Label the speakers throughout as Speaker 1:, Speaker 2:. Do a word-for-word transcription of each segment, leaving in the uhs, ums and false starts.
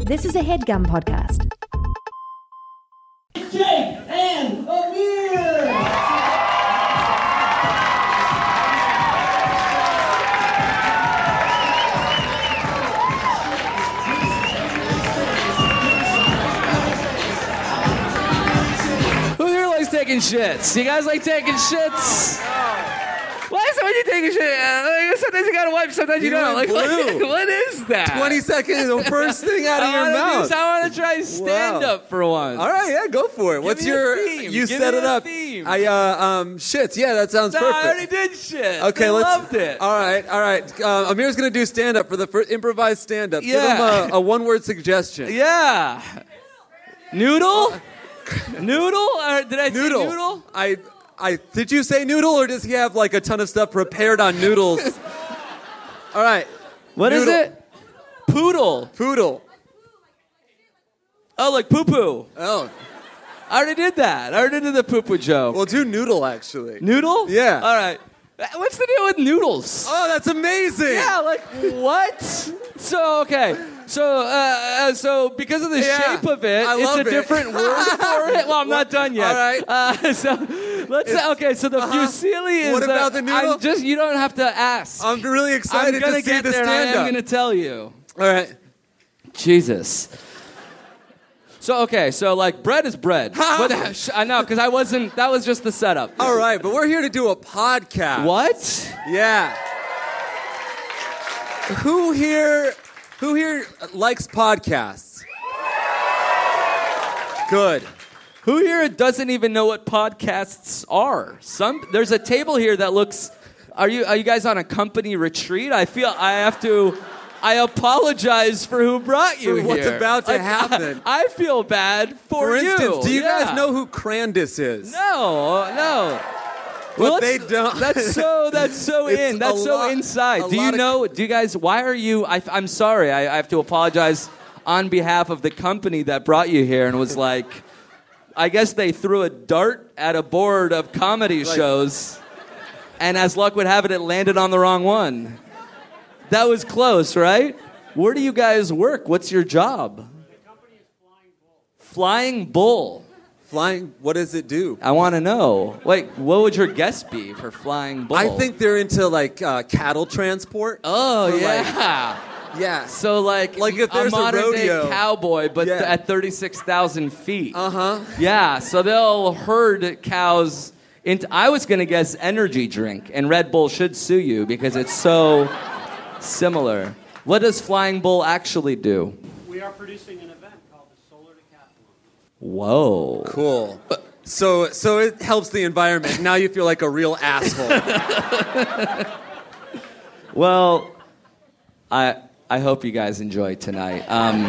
Speaker 1: This is a HeadGum podcast.
Speaker 2: Jake and Amir!
Speaker 3: Who here likes taking shits? You guys like taking shits? Why is it when you take a shit? Uh, like, sometimes you gotta wipe, sometimes you,
Speaker 4: You
Speaker 3: don't.
Speaker 4: went
Speaker 3: Like,
Speaker 4: blue.
Speaker 3: what, what is that?
Speaker 4: twenty seconds, the first thing out of
Speaker 3: I
Speaker 4: your
Speaker 3: wanna
Speaker 4: mouth.
Speaker 3: Do, I want to try stand
Speaker 4: Wow.
Speaker 3: up for once.
Speaker 4: All right, yeah, go for it. What's
Speaker 3: me a
Speaker 4: your?
Speaker 3: theme.
Speaker 4: You
Speaker 3: Give
Speaker 4: set
Speaker 3: me
Speaker 4: it
Speaker 3: a
Speaker 4: up.
Speaker 3: theme.
Speaker 4: I uh um shits. Yeah, that sounds
Speaker 3: No,
Speaker 4: perfect.
Speaker 3: I already did shit.
Speaker 4: Okay,
Speaker 3: I
Speaker 4: let's.
Speaker 3: loved it.
Speaker 4: All right, all right. Uh, Amir's gonna do stand up for the first improvised stand up.
Speaker 3: Yeah.
Speaker 4: Give him a, a one word suggestion.
Speaker 3: Yeah. Noodle? Noodle? Or did I
Speaker 4: Noodle.
Speaker 3: say noodle?
Speaker 4: I. I did you say noodle or does he have like a ton of stuff prepared on noodles? All right.
Speaker 3: What is
Speaker 4: Noodle.
Speaker 3: it? Poodle.
Speaker 4: Poodle.
Speaker 3: Oh, like poo-poo.
Speaker 4: Oh.
Speaker 3: I already did that. I already did the poo-poo joke.
Speaker 4: Well, do noodle actually.
Speaker 3: Noodle?
Speaker 4: Yeah.
Speaker 3: All right. What's the deal with noodles?
Speaker 4: Oh, that's amazing.
Speaker 3: Yeah, like what? So okay, so uh, uh, so because of the
Speaker 4: Yeah,
Speaker 3: shape of it,
Speaker 4: I
Speaker 3: it's
Speaker 4: love
Speaker 3: a
Speaker 4: it.
Speaker 3: different word for it. Well, I'm not done yet.
Speaker 4: All right.
Speaker 3: Uh, so let's
Speaker 4: It's-
Speaker 3: okay. So the
Speaker 4: uh-huh.
Speaker 3: fusilli is.
Speaker 4: What about
Speaker 3: uh,
Speaker 4: the noodle?
Speaker 3: I'm just you don't have to ask.
Speaker 4: I'm really excited
Speaker 3: I'm gonna
Speaker 4: to see
Speaker 3: get
Speaker 4: the
Speaker 3: there. And I
Speaker 4: stand
Speaker 3: am
Speaker 4: up.
Speaker 3: going to tell you.
Speaker 4: All right.
Speaker 3: Jesus. So okay, so like bread is bread. But, I know because I wasn't. That was just the setup.
Speaker 4: All right, but we're here to do a podcast.
Speaker 3: What?
Speaker 4: Yeah. Who here who here likes podcasts? Good.
Speaker 3: Who here doesn't even know what podcasts are? Some there's a table here that looks. Are you are you guys on a company retreat? I feel I have to. I apologize for who brought you
Speaker 4: For what's
Speaker 3: here.
Speaker 4: about to
Speaker 3: Like,
Speaker 4: happen.
Speaker 3: I, I feel bad for,
Speaker 4: For
Speaker 3: you.
Speaker 4: instance, do you
Speaker 3: Yeah.
Speaker 4: guys know who Crandis is?
Speaker 3: No, no.
Speaker 4: But
Speaker 3: let's-
Speaker 4: they don't.
Speaker 3: That's so. That's so
Speaker 4: It's
Speaker 3: in. That's
Speaker 4: a
Speaker 3: so
Speaker 4: lot-
Speaker 3: inside.
Speaker 4: a
Speaker 3: Do you
Speaker 4: lot of-
Speaker 3: know? Do you guys? Why are you? I, I'm sorry. I, I have to apologize on behalf of the company that brought you here and was like. I guess they threw a dart at a board of comedy
Speaker 4: Like-
Speaker 3: shows, and as luck would have it, it landed on the wrong one. That was close, right? Where do you guys work? What's your job? The company is Flying Bull. Flying Bull.
Speaker 4: Flying, what does it do?
Speaker 3: I want to know. Wait, what would your guess be for Flying Bull?
Speaker 4: I think they're into like uh, cattle transport.
Speaker 3: Oh,
Speaker 4: For, like-
Speaker 3: yeah.
Speaker 4: Yeah.
Speaker 3: So, like,
Speaker 4: Like if there's
Speaker 3: a
Speaker 4: a
Speaker 3: modern-day
Speaker 4: rodeo.
Speaker 3: cowboy, but
Speaker 4: Yeah.
Speaker 3: at thirty-six thousand feet.
Speaker 4: Uh-huh.
Speaker 3: Yeah, so they'll herd cows into, I was going to guess energy drink, and Red Bull should sue you because it's so similar. What does Flying Bull actually do?
Speaker 5: We are producing an event called the Solar Decathlon.
Speaker 3: Whoa.
Speaker 4: Cool. So so it helps the environment. Now you feel like a real asshole.
Speaker 3: Well, I I hope you guys enjoy tonight. Um,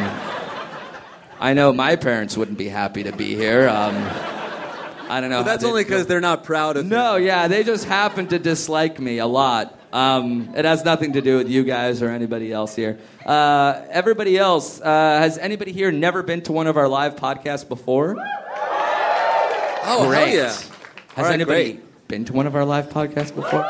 Speaker 3: I know my parents wouldn't be happy to be here. Um, I don't know.
Speaker 4: But
Speaker 3: how
Speaker 4: that's
Speaker 3: they'd
Speaker 4: only
Speaker 3: feel.
Speaker 4: because they're not proud of
Speaker 3: No,
Speaker 4: you.
Speaker 3: yeah, they just happen to dislike me a lot. Um, it has nothing to do with you guys or anybody else here. Uh, everybody else, uh, has anybody here never been to one of our live podcasts before?
Speaker 4: Oh,
Speaker 3: Great.
Speaker 4: hell yeah.
Speaker 3: Has
Speaker 4: All right,
Speaker 3: anybody
Speaker 4: great.
Speaker 3: been to one of our live podcasts before?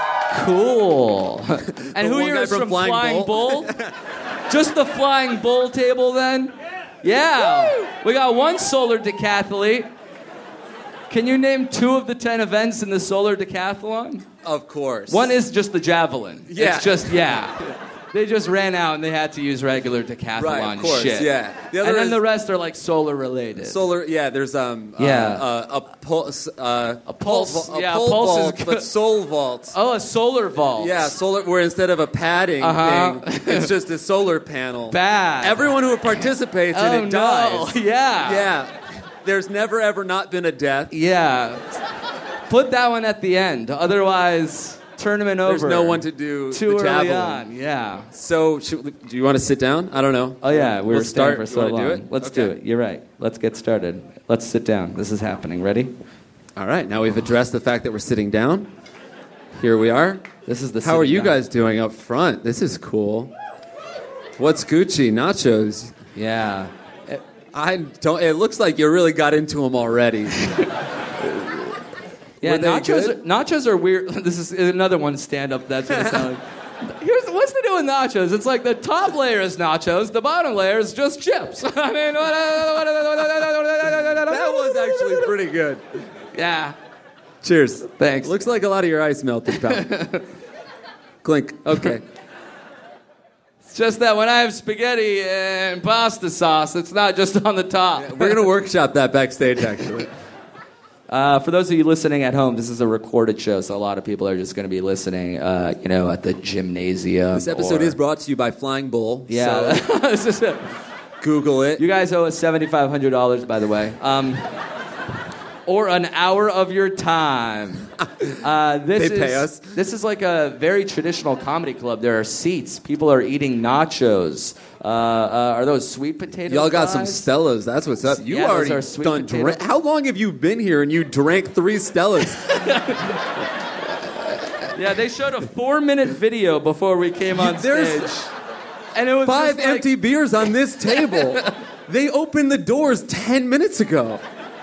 Speaker 3: Cool. And
Speaker 4: The
Speaker 3: who
Speaker 4: one
Speaker 3: here
Speaker 4: guy
Speaker 3: is
Speaker 4: from
Speaker 3: from
Speaker 4: Flying
Speaker 3: Flying,
Speaker 4: Bull?
Speaker 3: Bull? Just the Flying Bull table then? Yeah. We got one solar decathlete. Can you name two of the ten events in the solar decathlon?
Speaker 4: Of course.
Speaker 3: One is just the javelin.
Speaker 4: Yeah.
Speaker 3: It's just, yeah. They just ran out and they had to use regular decathlon
Speaker 4: Right, of course,
Speaker 3: shit.
Speaker 4: yeah. The other
Speaker 3: and then
Speaker 4: is-
Speaker 3: the rest are like solar related.
Speaker 4: Solar, yeah, there's um
Speaker 3: Yeah.
Speaker 4: uh, uh, a pulse uh, a
Speaker 3: pulse,
Speaker 4: pole, vo- a
Speaker 3: yeah,
Speaker 4: pole
Speaker 3: pulse is
Speaker 4: vault,
Speaker 3: good.
Speaker 4: but soul vault.
Speaker 3: Oh, a solar vault.
Speaker 4: Yeah, solar where instead of a padding
Speaker 3: Uh-huh.
Speaker 4: thing, it's just a solar panel.
Speaker 3: Bad.
Speaker 4: Everyone who participates
Speaker 3: oh,
Speaker 4: in it
Speaker 3: no.
Speaker 4: dies.
Speaker 3: Yeah.
Speaker 4: Yeah. There's never ever not been a death.
Speaker 3: Yeah. Put that one at the end. Otherwise, tournament over.
Speaker 4: There's no one to do
Speaker 3: Too
Speaker 4: the
Speaker 3: early
Speaker 4: javelin.
Speaker 3: on. Yeah.
Speaker 4: So, should, do you want to sit down? I don't know.
Speaker 3: Oh yeah, we
Speaker 4: We'll
Speaker 3: were starting for
Speaker 4: You
Speaker 3: so
Speaker 4: wanna
Speaker 3: long.
Speaker 4: do it?
Speaker 3: Let's
Speaker 4: Okay.
Speaker 3: do it. You're right. Let's get started. Let's sit down. This is happening. Ready?
Speaker 4: All right. Now we've addressed the fact that we're sitting down. Here we are.
Speaker 3: This is the.
Speaker 4: How are
Speaker 3: sitting
Speaker 4: you
Speaker 3: down.
Speaker 4: guys doing up front? This is cool. What's Gucci? Nachos.
Speaker 3: Yeah.
Speaker 4: I don't. It looks like you really got into them already.
Speaker 3: Yeah,
Speaker 4: Were they
Speaker 3: nachos.
Speaker 4: good?
Speaker 3: Nachos are weird. This is another one stand up. That's what it sounds like. Here's what's the do with nachos? It's like the top layer is nachos, the bottom layer is just chips. I mean, what,
Speaker 4: That was actually pretty good.
Speaker 3: yeah.
Speaker 4: Cheers.
Speaker 3: Thanks.
Speaker 4: Looks like a lot of your ice melted, pal. Clink. Okay.
Speaker 3: It's just that when I have spaghetti and pasta sauce, it's not just on the top.
Speaker 4: We're going to workshop that backstage, actually.
Speaker 3: Uh, for those of you listening at home, this is a recorded show, so a lot of people are just going to be listening, uh, you know, at the gymnasium.
Speaker 4: This episode
Speaker 3: or...
Speaker 4: is brought to you by Flying Bull.
Speaker 3: Yeah.
Speaker 4: So
Speaker 3: This is it.
Speaker 4: Google it.
Speaker 3: You guys owe us seven thousand five hundred dollars, by the way. Um, or an hour of your time. Uh, this
Speaker 4: They
Speaker 3: is,
Speaker 4: pay us.
Speaker 3: This is like a very traditional comedy club. There are seats. People are eating nachos. Uh, uh, are those sweet potato
Speaker 4: Y'all got some
Speaker 3: fries?
Speaker 4: Stellas. That's what's up. You
Speaker 3: Yeah, those
Speaker 4: already
Speaker 3: are sweet
Speaker 4: done.
Speaker 3: potato-
Speaker 4: Dra- How long have you been here and you drank three Stellas?
Speaker 3: Yeah, they showed a four-minute video before we came on
Speaker 4: There's
Speaker 3: stage. And it was
Speaker 4: five
Speaker 3: just like-
Speaker 4: empty beers on this table. They opened the doors ten minutes ago.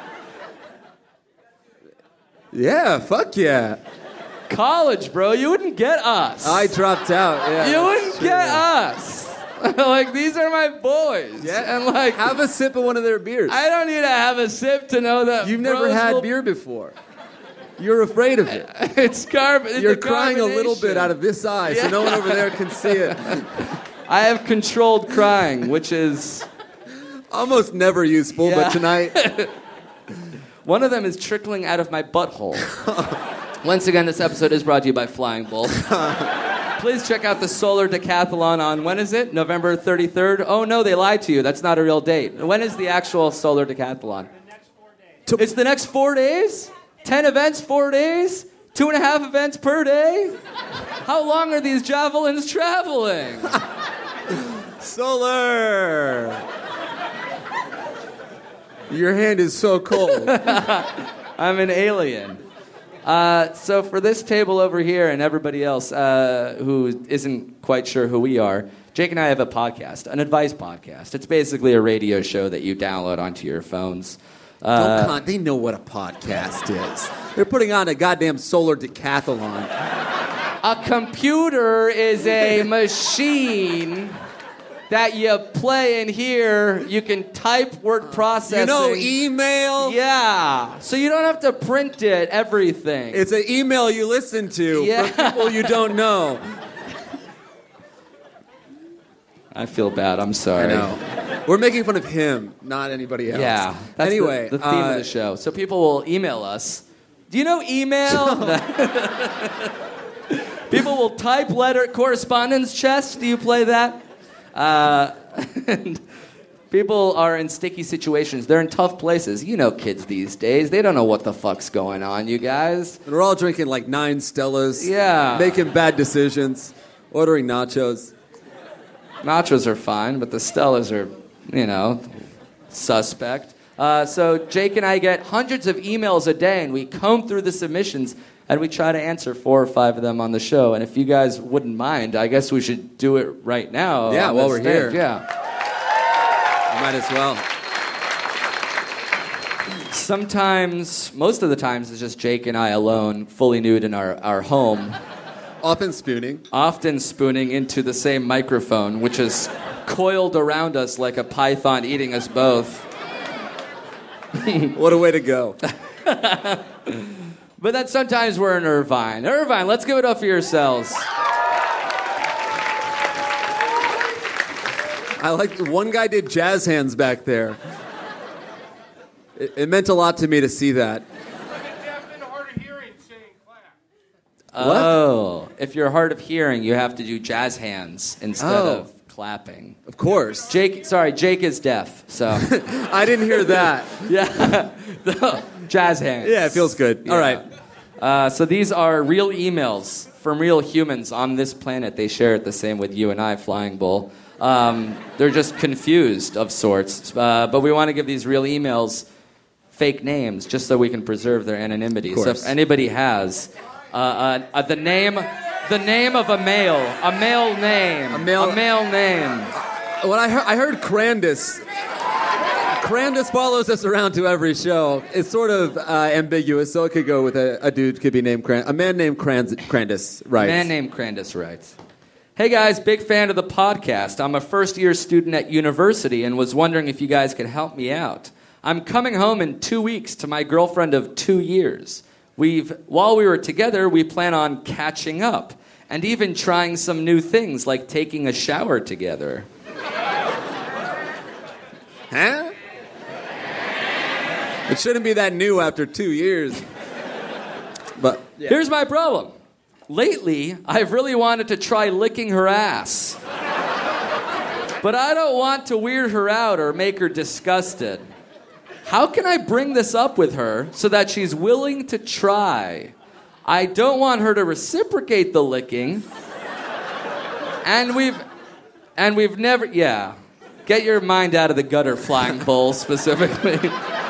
Speaker 4: Yeah, fuck yeah.
Speaker 3: College, bro. You wouldn't get us.
Speaker 4: I dropped out. Yeah,
Speaker 3: you
Speaker 4: that's
Speaker 3: wouldn't
Speaker 4: true.
Speaker 3: get us. Like, these are my boys.
Speaker 4: Yeah,
Speaker 3: And like,
Speaker 4: have a sip of one of their beers.
Speaker 3: I don't need to have a sip to know that
Speaker 4: You've never
Speaker 3: bros
Speaker 4: had
Speaker 3: will-
Speaker 4: beer before. You're afraid of it.
Speaker 3: It's carb. it's
Speaker 4: You're
Speaker 3: the
Speaker 4: crying a little bit
Speaker 3: carbonation.
Speaker 4: out of this eye, so no one over there can see it.
Speaker 3: I have controlled crying, which is
Speaker 4: Almost never useful,
Speaker 3: Yeah.
Speaker 4: but tonight.
Speaker 3: one of them is trickling out of my butthole. Once again, this episode is brought to you by Flying Bull. Please check out the Solar Decathlon on, when is it? November thirty-third? Oh, no, they lied to you. That's not a real date. When is the actual Solar Decathlon?
Speaker 5: The next four days.
Speaker 3: It's the next four days? Ten events, four days? Two and a half events per day? How long are these javelins traveling?
Speaker 4: Solar! Your hand is so cold.
Speaker 3: I'm an alien. Uh, so for this table over here and everybody else uh, who isn't quite sure who we are, Jake and I have a podcast, an advice podcast. It's basically a radio show that you download onto your phones. Uh,
Speaker 4: Don't con- they know what a podcast is. They're putting on a goddamn solar decathlon.
Speaker 3: a computer is a machine that you play in here. You can type word processing.
Speaker 4: You know, email?
Speaker 3: Yeah. So you don't have to print it, everything.
Speaker 4: It's an email you listen to
Speaker 3: Yeah.
Speaker 4: from people you don't know.
Speaker 3: I feel bad. I'm sorry.
Speaker 4: I know. We're making fun of him, not anybody else.
Speaker 3: Yeah. That's
Speaker 4: anyway,
Speaker 3: the, the theme
Speaker 4: uh,
Speaker 3: of the show. So people will email us. Do you know email? People will type letter correspondence chess. Do you play that? Uh, and people are in sticky situations. They're in tough places. You know kids these days. They don't know what the fuck's going on, you guys.
Speaker 4: And we're all drinking like nine Stellas.
Speaker 3: Yeah.
Speaker 4: Making bad decisions. Ordering nachos.
Speaker 3: Nachos are fine, but the Stellas are, you know, suspect. Uh, so Jake and I get hundreds of emails a day, and we comb through the submissions, and we try to answer four or five of them on the show. And if you guys wouldn't mind, I guess we should do it right now.
Speaker 4: Yeah,
Speaker 3: on
Speaker 4: while
Speaker 3: this
Speaker 4: we're here.
Speaker 3: stage. Yeah.
Speaker 4: You might as well.
Speaker 3: Sometimes, most of the times, it's just Jake and I alone, fully nude in our, our home,
Speaker 4: Often spooning.
Speaker 3: often spooning into the same microphone, which is coiled around us like a python eating us both.
Speaker 4: What a way to go.
Speaker 3: But then sometimes we're in Irvine. Irvine, let's give it up for yourselves.
Speaker 4: I like one guy did jazz hands back there. It, it meant a lot to me to see that.
Speaker 5: Deaf and hard of hearing saying clap.
Speaker 3: Oh, if you're hard of hearing, you have to do jazz hands instead
Speaker 4: Oh.
Speaker 3: of clapping.
Speaker 4: Of course.
Speaker 3: Jake, sorry, Jake is deaf, so
Speaker 4: I didn't hear that.
Speaker 3: yeah, jazz hands.
Speaker 4: Yeah, it feels good. All
Speaker 3: Yeah.
Speaker 4: right.
Speaker 3: Uh, so these are real emails from real humans on this planet. They share it the same with you and I, Flying Bull. Um, they're just confused of sorts, uh, but we want to give these real emails fake names just so we can preserve their anonymity.
Speaker 4: Of
Speaker 3: So
Speaker 4: course.
Speaker 3: if anybody has uh, uh, uh, the name, the name of a male, a male name,
Speaker 4: A male-
Speaker 3: a male name.
Speaker 4: When I heard, I heard Crandus. Crandus follows us around to every show. It's sort of uh, ambiguous, so it could go with a, a dude could be named Crandus. A man named Crandus, Crandus
Speaker 3: A
Speaker 4: writes.
Speaker 3: man named Crandus writes, Hey guys, big fan of the podcast. I'm a first year student at university and was wondering if you guys could help me out. I'm coming home in two weeks to my girlfriend of two years. We've, while we were together, we plan on catching up and even trying some new things like taking a shower together.
Speaker 4: Huh? It shouldn't be that new after two years. But yeah.
Speaker 3: Here's my problem. Lately, I've really wanted to try licking her ass. But I don't want to weird her out or make her disgusted. How can I bring this up with her so that she's willing to try? I don't want her to reciprocate the licking. And we've and we've never yeah. Get your mind out of the gutter, Flying Bull, specifically.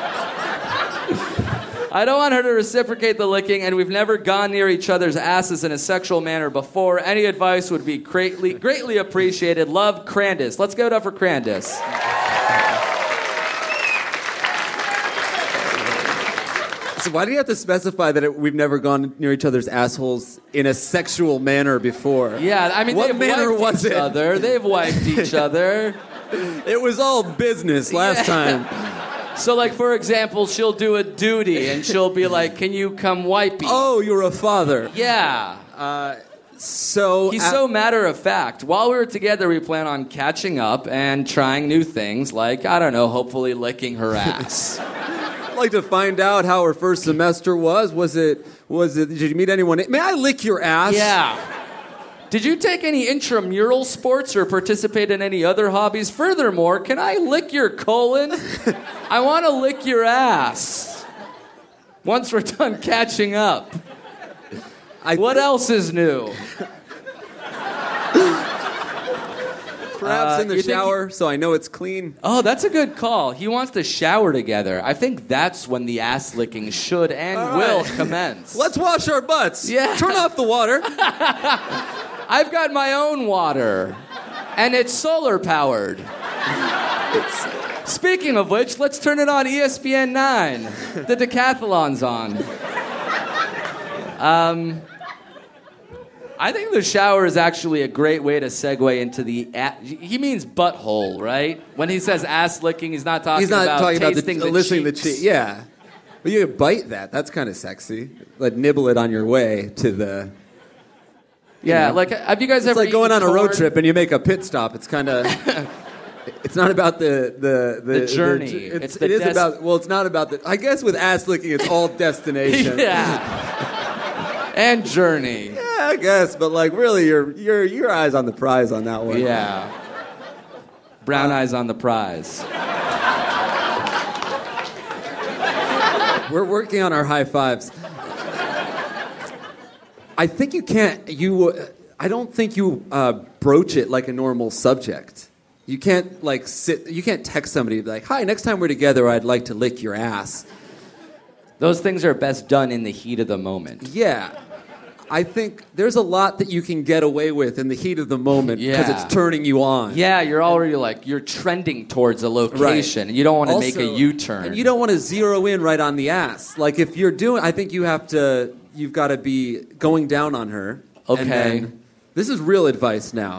Speaker 3: I don't want her to reciprocate the licking, and we've never gone near each other's asses in a sexual manner before. Any advice would be greatly, greatly appreciated. Love, Crandis. Let's give it up for Crandis.
Speaker 4: So why do you have to specify that it, we've never gone near each other's assholes in a sexual manner before?
Speaker 3: Yeah, I mean,
Speaker 4: what
Speaker 3: they've
Speaker 4: manner
Speaker 3: wiped
Speaker 4: was
Speaker 3: each
Speaker 4: it?
Speaker 3: other. They've wiped each other.
Speaker 4: It was all business last
Speaker 3: Yeah.
Speaker 4: time.
Speaker 3: So, like, for example, she'll do a duty, and she'll be like, can you come wipe me?
Speaker 4: Oh, you're a father.
Speaker 3: Yeah.
Speaker 4: Uh, so
Speaker 3: He's
Speaker 4: uh,
Speaker 3: so matter of fact. While we were together, we plan on catching up and trying new things, like, I don't know, hopefully licking her ass.
Speaker 4: I'd like to find out how her first semester was. Was it? Was it? Did you meet anyone? May I lick your ass?
Speaker 3: Yeah. Did you take any intramural sports or participate in any other hobbies? Furthermore, can I lick your colon? I want to lick your ass. Once we're done catching up.
Speaker 4: I
Speaker 3: What
Speaker 4: think
Speaker 3: else is new?
Speaker 4: Perhaps
Speaker 3: Uh,
Speaker 4: in the
Speaker 3: you think
Speaker 4: shower, so I know it's clean.
Speaker 3: Oh, that's a good call. He wants to shower together. I think that's when the ass licking should and
Speaker 4: All
Speaker 3: will
Speaker 4: right.
Speaker 3: commence.
Speaker 4: Let's wash our butts.
Speaker 3: Yeah.
Speaker 4: Turn off the water.
Speaker 3: I've got my own water, and it's solar powered. Speaking of which, let's turn it on E S P N nine. The decathlon's on. Um, I think the shower is actually a great way to segue into the... A- he means butthole, right? When he says ass licking, he's not talking
Speaker 4: He's not
Speaker 3: about
Speaker 4: talking about the,
Speaker 3: tasting the,
Speaker 4: listening the
Speaker 3: cheeks.
Speaker 4: cheek. Yeah. But you could bite that. That's kind of sexy. Like nibble it on your way to the...
Speaker 3: Yeah,
Speaker 4: know.
Speaker 3: like, have you guys
Speaker 4: It's
Speaker 3: ever
Speaker 4: like going on
Speaker 3: eaten
Speaker 4: a road
Speaker 3: corn?
Speaker 4: trip and you make a pit stop. It's kind of... It's not about the... The, the,
Speaker 3: The journey.
Speaker 4: The, it's,
Speaker 3: It's the
Speaker 4: it is
Speaker 3: des-
Speaker 4: about... Well, it's not about the... I guess with ass licking, it's all destination.
Speaker 3: Yeah. And journey.
Speaker 4: Yeah, I guess. But like, really, your your your eyes on the prize on that one.
Speaker 3: Yeah. Brown eyes on the prize.
Speaker 4: We're working on our high fives. I think you can't. You. uh, I don't think you uh, broach it like a normal subject. You can't like sit. You can't text somebody and be like, "Hi, next time we're together, I'd like to lick your ass."
Speaker 3: Those things are best done in the heat of the moment.
Speaker 4: Yeah. I think there's a lot that you can get away with in the heat of the moment because
Speaker 3: Yeah.
Speaker 4: it's turning you on.
Speaker 3: Yeah, you're already like, you're trending towards a location. And you don't want to make a
Speaker 4: Also-
Speaker 3: U-turn.
Speaker 4: And you don't want to zero in right on the ass. Like if you're doing, I think you have to, you've got to be going down on her.
Speaker 3: Okay.
Speaker 4: And then, this is real advice now.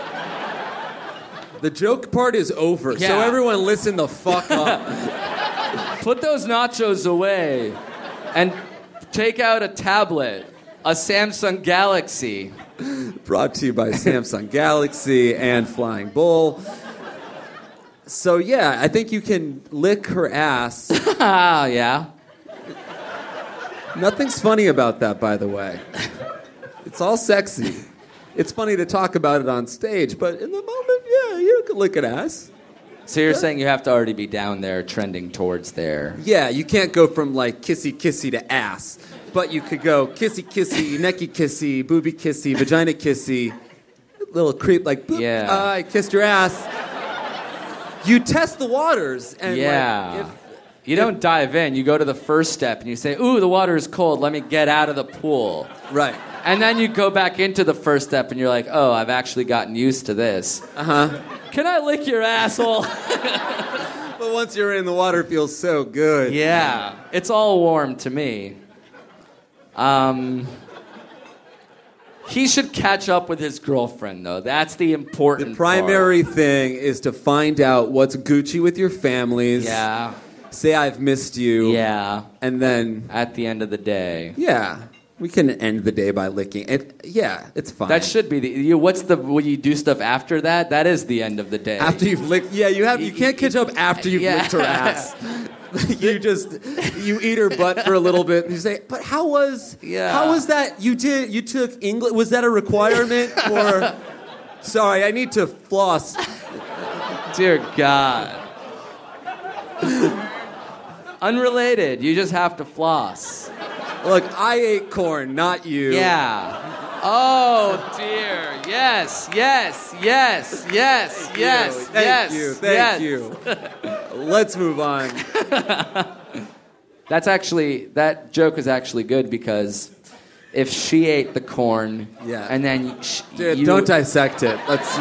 Speaker 4: The joke part is over, so
Speaker 3: Yeah.
Speaker 4: everyone listen the fuck up.
Speaker 3: Put those nachos away and take out a tablet, a Samsung Galaxy.
Speaker 4: Brought to you by Samsung Galaxy and Flying Bull. So yeah, I think you can lick her ass.
Speaker 3: Ah, yeah.
Speaker 4: Nothing's funny about that, by the way. It's all sexy. It's funny to talk about it on stage, but in the moment, yeah, you can lick an ass.
Speaker 3: So you're saying you have to already be down there, trending towards there.
Speaker 4: Yeah, you can't go from like kissy kissy to ass, but you could go kissy kissy, necky kissy, booby kissy, vagina kissy, little creep like, boop,
Speaker 3: Yeah.
Speaker 4: ah, I kissed your ass. You test the waters, and
Speaker 3: Yeah.
Speaker 4: like, if,
Speaker 3: You don't dive in. You go to the first step and you say, ooh, the water is cold. Let me get out of the pool.
Speaker 4: right.
Speaker 3: And then you go back into the first step and you're like, oh, I've actually gotten used to this.
Speaker 4: Uh huh.
Speaker 3: Can I lick your asshole?
Speaker 4: But once you're in, the water feels so good.
Speaker 3: Yeah. It's all warm to me. Um, He should catch up with his girlfriend, though. That's the important
Speaker 4: The primary
Speaker 3: part.
Speaker 4: thing is to find out what's Gucci with your families.
Speaker 3: Yeah.
Speaker 4: Say I've missed you.
Speaker 3: Yeah.
Speaker 4: And then,
Speaker 3: At the end of the day.
Speaker 4: yeah, we can end the day by licking it. Yeah, it's fine.
Speaker 3: That should be the. You, what's the. When you do stuff after that, that is the end of the day.
Speaker 4: After you've licked, yeah, you have. You can't catch up after you've
Speaker 3: Yeah.
Speaker 4: licked her ass. You just you eat her butt for a little bit, and you say, "But how was?
Speaker 3: Yeah.
Speaker 4: How was that? You did? You took English? Was that a requirement? Or sorry, I need to floss."
Speaker 3: Dear God. Unrelated. You just have to floss.
Speaker 4: Look, I ate corn, not you.
Speaker 3: Yeah. Oh dear. Yes. Yes. Yes. Yes. Yes.
Speaker 4: Thank
Speaker 3: yes.
Speaker 4: you. Thank
Speaker 3: yes.
Speaker 4: you. Let's move on.
Speaker 3: That's actually that joke is actually good because if she ate the corn,
Speaker 4: Yeah.
Speaker 3: and then sh-
Speaker 4: Dude,
Speaker 3: you,
Speaker 4: don't dissect it. Let's.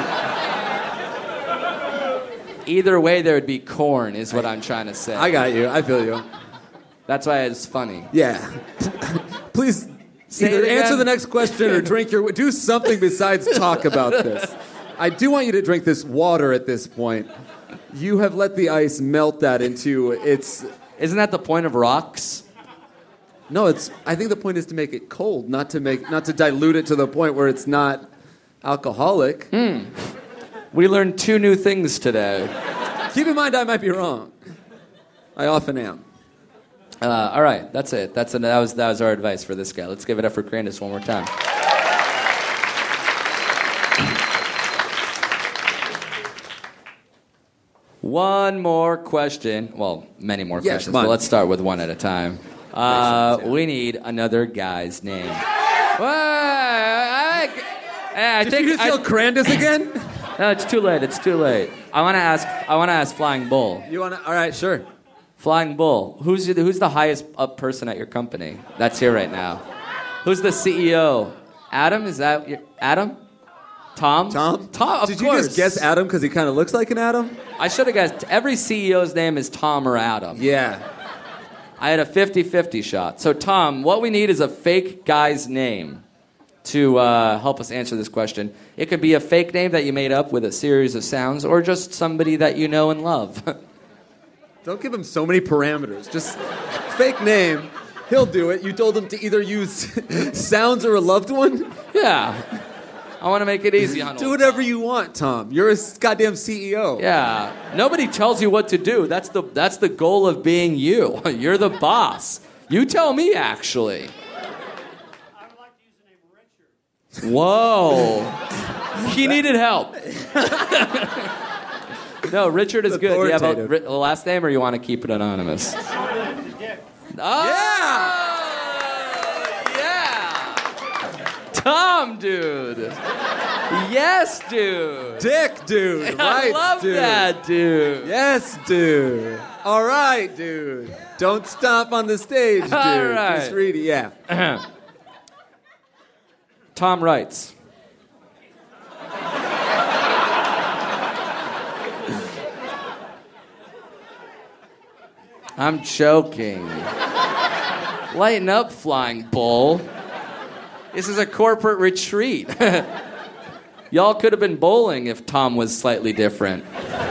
Speaker 3: either way there would be corn, is what I'm trying to say.
Speaker 4: I got you. I feel you.
Speaker 3: That's why it's funny.
Speaker 4: Yeah. Please
Speaker 3: Say
Speaker 4: either
Speaker 3: it again.
Speaker 4: answer the next question or drink your. Do something besides talk about this. I do want you to drink this water at this point. You have let the ice melt that into its.
Speaker 3: Isn't that the point of rocks?
Speaker 4: No, it's. I think the point is to make it cold, not to make, not to dilute it to the point where it's not alcoholic.
Speaker 3: Mm. We learned two new things today.
Speaker 4: Keep in mind, I might be wrong. I often am.
Speaker 3: Uh, all right, that's it. That's a, that was that was our advice for this guy. Let's give it up for Grandis one more time. One more question. Well, many more
Speaker 4: Yeah,
Speaker 3: questions,
Speaker 4: come on.
Speaker 3: but let's start with one at a time. Uh, we need another guy's name. Well, I, I, I
Speaker 4: Did
Speaker 3: think
Speaker 4: you just yell
Speaker 3: I,
Speaker 4: Crandis again?
Speaker 3: no, it's too late. It's too late. I want to ask. I want to ask Flying Bull.
Speaker 4: You want to? All right, sure.
Speaker 3: Flying Bull. Who's your- who's the highest up person at your company? That's here right now. Who's the C E O? Adam? Is that your, Adam? Tom?
Speaker 4: Tom?
Speaker 3: Tom. Of
Speaker 4: Did
Speaker 3: course.
Speaker 4: you just guess Adam because he kind of looks like an Adam?
Speaker 3: I should have guessed. Every C E O's name is Tom or Adam.
Speaker 4: Yeah.
Speaker 3: I had a fifty-fifty shot. So, Tom, what we need is a fake guy's name to uh, help us answer this question. It could be a fake name that you made up with a series of sounds, or just somebody that you know and love.
Speaker 4: Don't give him so many parameters. Just fake name. He'll do it. You told him to either use sounds or a loved one.
Speaker 3: Yeah. I want to make it easy on
Speaker 4: Do
Speaker 3: old
Speaker 4: whatever you want, Tom. You're a goddamn C E O.
Speaker 3: Yeah. Nobody tells you what to do. That's the that's the goal of being you. You're the boss. You tell me, actually.
Speaker 5: I would like to use the name Richard.
Speaker 3: Whoa. He needed help. No, Richard is good. Do you have a,
Speaker 4: Authoritative.
Speaker 3: ri- a last name, or you want to keep it anonymous?
Speaker 5: Dick.
Speaker 3: Oh, yeah. Tom, dude. Yes, dude.
Speaker 4: Dick, dude. Right,
Speaker 3: I love
Speaker 4: dude.
Speaker 3: that, dude.
Speaker 4: Yes, dude. All right, dude. Don't stomp on the stage, dude.
Speaker 3: All right.
Speaker 4: Just read it. Yeah.
Speaker 3: Tom writes. I'm joking. Lighten up, Flying Bull. This is a corporate retreat. Y'all could have been bowling if Tom was slightly different.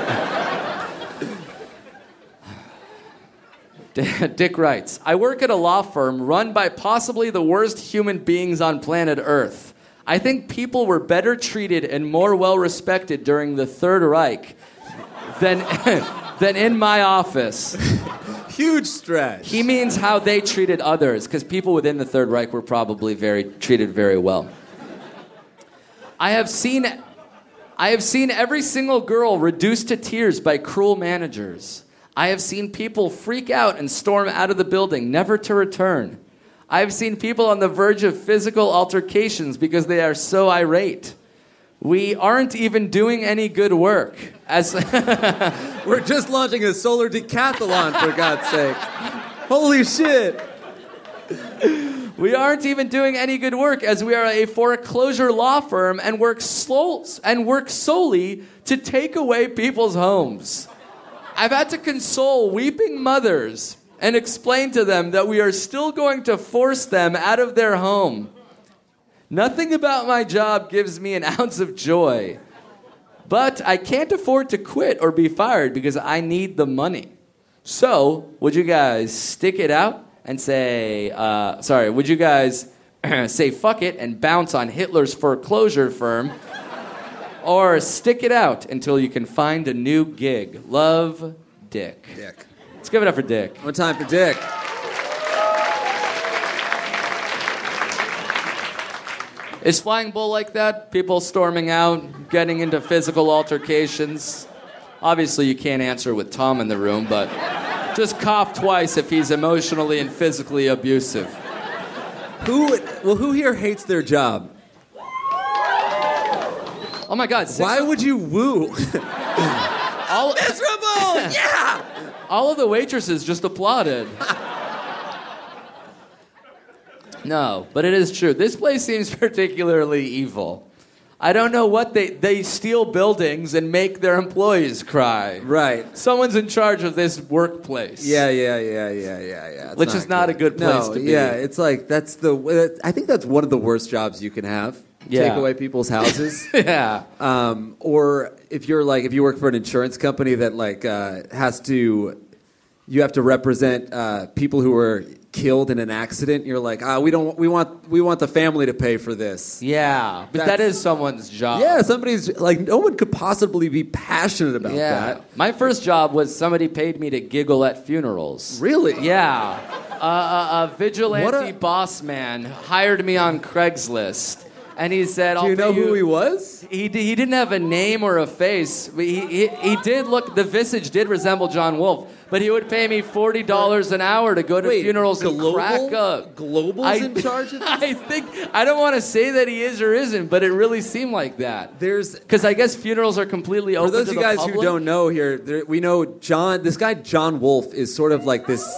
Speaker 3: Dick writes, I work at a law firm run by possibly the worst human beings on planet Earth. I think people were better treated and more well-respected during the Third Reich than, than in my office.
Speaker 4: Huge stretch.
Speaker 3: He means how they treated others, because people within the Third Reich were probably very treated very well. I have seen, I have seen every single girl reduced to tears by cruel managers. I have seen people freak out and storm out of the building, never to return. I have seen people on the verge of physical altercations because they are so irate. We aren't even doing any good work. As
Speaker 4: We're just launching a solar decathlon, for God's sake. Holy shit.
Speaker 3: We aren't even doing any good work, as we are a foreclosure law firm and work slow and work solely to take away people's homes. I've had to console weeping mothers and explain to them that we are still going to force them out of their home. Nothing about my job gives me an ounce of joy. But I can't afford to quit or be fired because I need the money. So, would you guys stick it out and say, uh, sorry, would you guys say fuck it and bounce on Hitler's foreclosure firm? Or stick it out until you can find a new gig? Love, Dick.
Speaker 4: Dick.
Speaker 3: Let's give it up for Dick.
Speaker 4: One time for Dick.
Speaker 3: Is Flying Bull like that? People storming out, getting into physical altercations? Obviously, you can't answer with Tom in the room, but just cough twice if he's emotionally and physically abusive.
Speaker 4: Who, well, who here hates their job?
Speaker 3: Oh my God! Six
Speaker 4: Why would you woo?
Speaker 3: all,
Speaker 4: Miserable! Yeah!
Speaker 3: all of the waitresses just applauded. No, but it is true. This place seems particularly evil. I don't know what they... They steal buildings and make their employees cry.
Speaker 4: Right.
Speaker 3: Someone's in charge of this workplace.
Speaker 4: Yeah, yeah, yeah, yeah, yeah, yeah. It's
Speaker 3: Which is not a good place
Speaker 4: no,
Speaker 3: to be.
Speaker 4: Yeah, it's like, that's the... I think that's one of the worst jobs you can have.
Speaker 3: Yeah.
Speaker 4: Take away people's houses.
Speaker 3: Yeah.
Speaker 4: Um, or if you're like, if you work for an insurance company that like uh, has to... You have to represent uh, people who were killed in an accident. You're like, ah, we don't. We want. We want the family to pay for this.
Speaker 3: Yeah, but
Speaker 4: That's-
Speaker 3: that is someone's job.
Speaker 4: Yeah, somebody's like, no one could possibly be passionate about
Speaker 3: Yeah.
Speaker 4: that.
Speaker 3: My first job was somebody paid me to giggle at funerals.
Speaker 4: Really?
Speaker 3: Yeah. Uh, a, a vigilante
Speaker 4: What a-
Speaker 3: boss man hired me on Craigslist. And he said, I'll
Speaker 4: Do you
Speaker 3: pay
Speaker 4: know who he was?
Speaker 3: He, d- he didn't have a name or a face. But he, he, he did look, the visage did resemble John Wolfe. But he would pay me forty dollars an hour to go to
Speaker 4: Wait,
Speaker 3: funerals
Speaker 4: Global?
Speaker 3: and crack up.
Speaker 4: Global's
Speaker 3: I-
Speaker 4: in charge of this?
Speaker 3: I think, I don't want to say that he is or isn't, but it really seemed like that.
Speaker 4: There's
Speaker 3: Because I guess funerals are completely
Speaker 4: For
Speaker 3: open
Speaker 4: those
Speaker 3: to
Speaker 4: of
Speaker 3: the
Speaker 4: you guys
Speaker 3: public.
Speaker 4: who don't know here, there, we know John. This guy John Wolfe is sort of like this.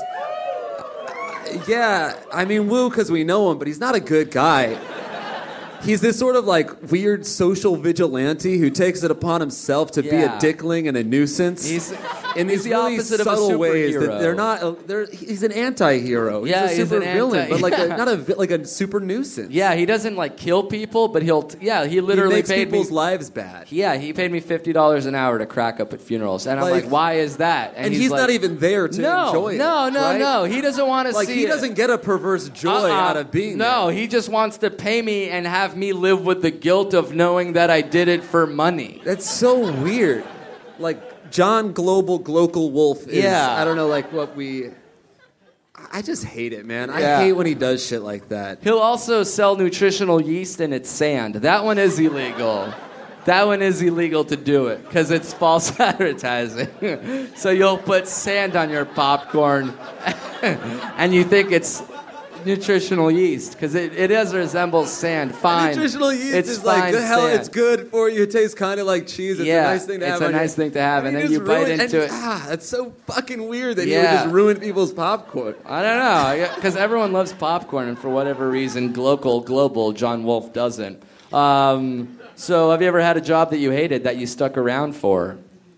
Speaker 4: Yeah, I mean, woo, because we know him, but he's not a good guy. He's this sort of like weird social vigilante who takes it upon himself to be
Speaker 3: Yeah.
Speaker 4: a dickling and a nuisance.
Speaker 3: He's-
Speaker 4: in
Speaker 3: he's
Speaker 4: these
Speaker 3: the
Speaker 4: really
Speaker 3: opposite of a
Speaker 4: subtle ways
Speaker 3: superhero.
Speaker 4: that they're not. They're, he's an anti-hero.
Speaker 3: Yeah,
Speaker 4: he's a
Speaker 3: he's
Speaker 4: super
Speaker 3: an
Speaker 4: villain,
Speaker 3: anti-
Speaker 4: but like a,
Speaker 3: yeah.
Speaker 4: not a vi- like a super nuisance.
Speaker 3: Yeah, he doesn't like kill people, but he'll. T- yeah, he
Speaker 4: he
Speaker 3: literally
Speaker 4: makes
Speaker 3: paid
Speaker 4: people's
Speaker 3: me.
Speaker 4: lives bad.
Speaker 3: Yeah, he paid me fifty dollars an hour to crack up at funerals, and I'm
Speaker 4: Like-
Speaker 3: like, why is that?
Speaker 4: And he's,
Speaker 3: like,
Speaker 4: not even there to
Speaker 3: no,
Speaker 4: enjoy it.
Speaker 3: no, no,
Speaker 4: right?
Speaker 3: no. He doesn't want to
Speaker 4: Like
Speaker 3: see
Speaker 4: he
Speaker 3: it.
Speaker 4: doesn't get a perverse joy
Speaker 3: Uh-uh.
Speaker 4: out of being
Speaker 3: No,
Speaker 4: there.
Speaker 3: he just wants to pay me and have me live with the guilt of knowing that I did it for money.
Speaker 4: That's so weird. Like John Global Glocal Wolf is,
Speaker 3: Yeah.
Speaker 4: I don't know, like what we... I just hate it, man. I
Speaker 3: Yeah.
Speaker 4: hate when he does shit like that.
Speaker 3: He'll also sell nutritional yeast and it's sand. That one is illegal. That one is illegal to do it because it's false advertising. So you'll put sand on your popcorn and you think it's nutritional yeast because it, it does resemble sand. Fine.
Speaker 4: Nutritional yeast
Speaker 3: it's
Speaker 4: is like,
Speaker 3: fine
Speaker 4: the hell,
Speaker 3: sand.
Speaker 4: it's good for you. It tastes kind of like cheese. It's
Speaker 3: Yeah,
Speaker 4: a nice thing to
Speaker 3: it's
Speaker 4: have.
Speaker 3: a
Speaker 4: on your-
Speaker 3: nice thing to have, and then
Speaker 4: just
Speaker 3: you bite
Speaker 4: ruin-
Speaker 3: into
Speaker 4: and-
Speaker 3: it.
Speaker 4: Ah, that's so fucking weird that he
Speaker 3: Yeah.
Speaker 4: would just ruin people's popcorn.
Speaker 3: I don't know, because everyone loves popcorn, and for whatever reason, local, global, John Wolfe doesn't. Um, so, have you ever had a job that you hated that you stuck around for?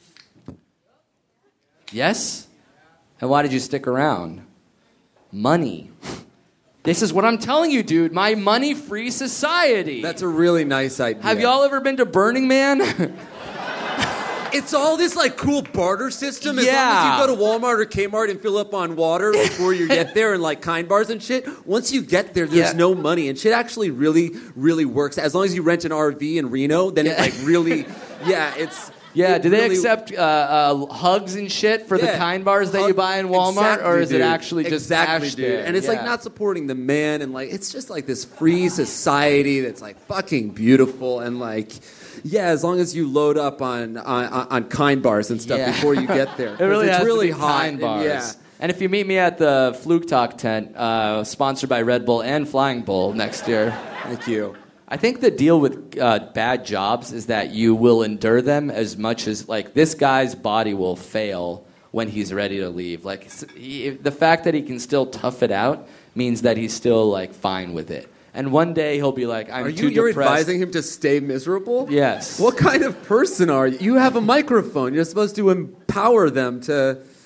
Speaker 3: Yes? And why did you stick around? Money. This is what I'm telling you, dude. My money-free society.
Speaker 4: That's a really nice idea.
Speaker 3: Have y'all ever been to Burning Man?
Speaker 4: It's all this like cool barter system. As
Speaker 3: Yeah.
Speaker 4: long as you go to Walmart or Kmart and fill up on water before you get there, and like Kind Bars and shit. Once you get there, there's
Speaker 3: Yeah.
Speaker 4: no money, and shit actually really, really works. As long as you rent an R V in Reno, then it
Speaker 3: Yeah.
Speaker 4: like really, yeah, it's.
Speaker 3: Yeah,
Speaker 4: it
Speaker 3: do they
Speaker 4: really-
Speaker 3: accept uh, uh, hugs and shit for the
Speaker 4: Yeah.
Speaker 3: kind bars that you
Speaker 4: Hug-
Speaker 3: buy in Walmart,
Speaker 4: Exactly,
Speaker 3: or is it
Speaker 4: dude.
Speaker 3: actually just
Speaker 4: exactly,
Speaker 3: cash
Speaker 4: dude?
Speaker 3: there?
Speaker 4: And it's like
Speaker 3: Yeah.
Speaker 4: not supporting the man, and like it's just like this free society that's like fucking beautiful, and like yeah, as long as you load up on on, on Kind Bars and stuff
Speaker 3: Yeah.
Speaker 4: before you get there,
Speaker 3: It really
Speaker 4: it's
Speaker 3: has
Speaker 4: really
Speaker 3: to be
Speaker 4: hot.
Speaker 3: Kind
Speaker 4: and
Speaker 3: bars.
Speaker 4: yeah.
Speaker 3: And if you meet me at the Fluke Talk tent, uh, sponsored by Red Bull and Flying Bull next year,
Speaker 4: Thank you.
Speaker 3: I think the deal with uh, bad jobs is that you will endure them as much as, like, this guy's body will fail when he's ready to leave. Like, s- he, the fact that he can still tough it out means that he's still, like, fine with it. And one day he'll be like, I'm
Speaker 4: Are
Speaker 3: too
Speaker 4: you you're
Speaker 3: depressed.
Speaker 4: advising him to stay miserable?
Speaker 3: Yes.
Speaker 4: What kind of person are you? You have a microphone. You're supposed to empower them to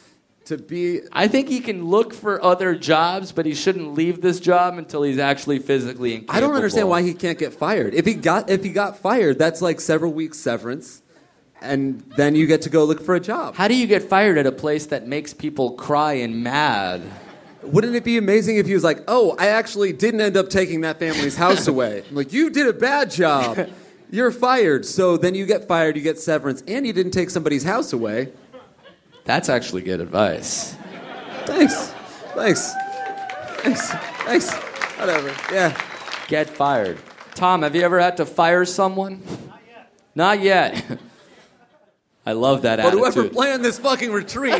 Speaker 4: To be,
Speaker 3: I think he can look for other jobs, but he shouldn't leave this job until he's actually physically incapable.
Speaker 4: I don't understand why he can't get fired. If he got if he got fired, that's like several weeks severance, and then you get to go look for a job.
Speaker 3: How do you get fired at a place that makes people cry and mad?
Speaker 4: Wouldn't it be amazing if he was like, "Oh, I actually didn't end up taking that family's house away." I'm like, you did a bad job. You're fired. So then you get fired, you get severance, and you didn't take somebody's house away.
Speaker 3: That's actually good advice.
Speaker 4: Thanks. Thanks. Thanks. Thanks. Whatever. Yeah.
Speaker 3: Get fired. Tom, have you ever had to fire someone? Not yet. Not yet. I love that
Speaker 4: but
Speaker 3: attitude.
Speaker 4: But whoever planned this fucking retreat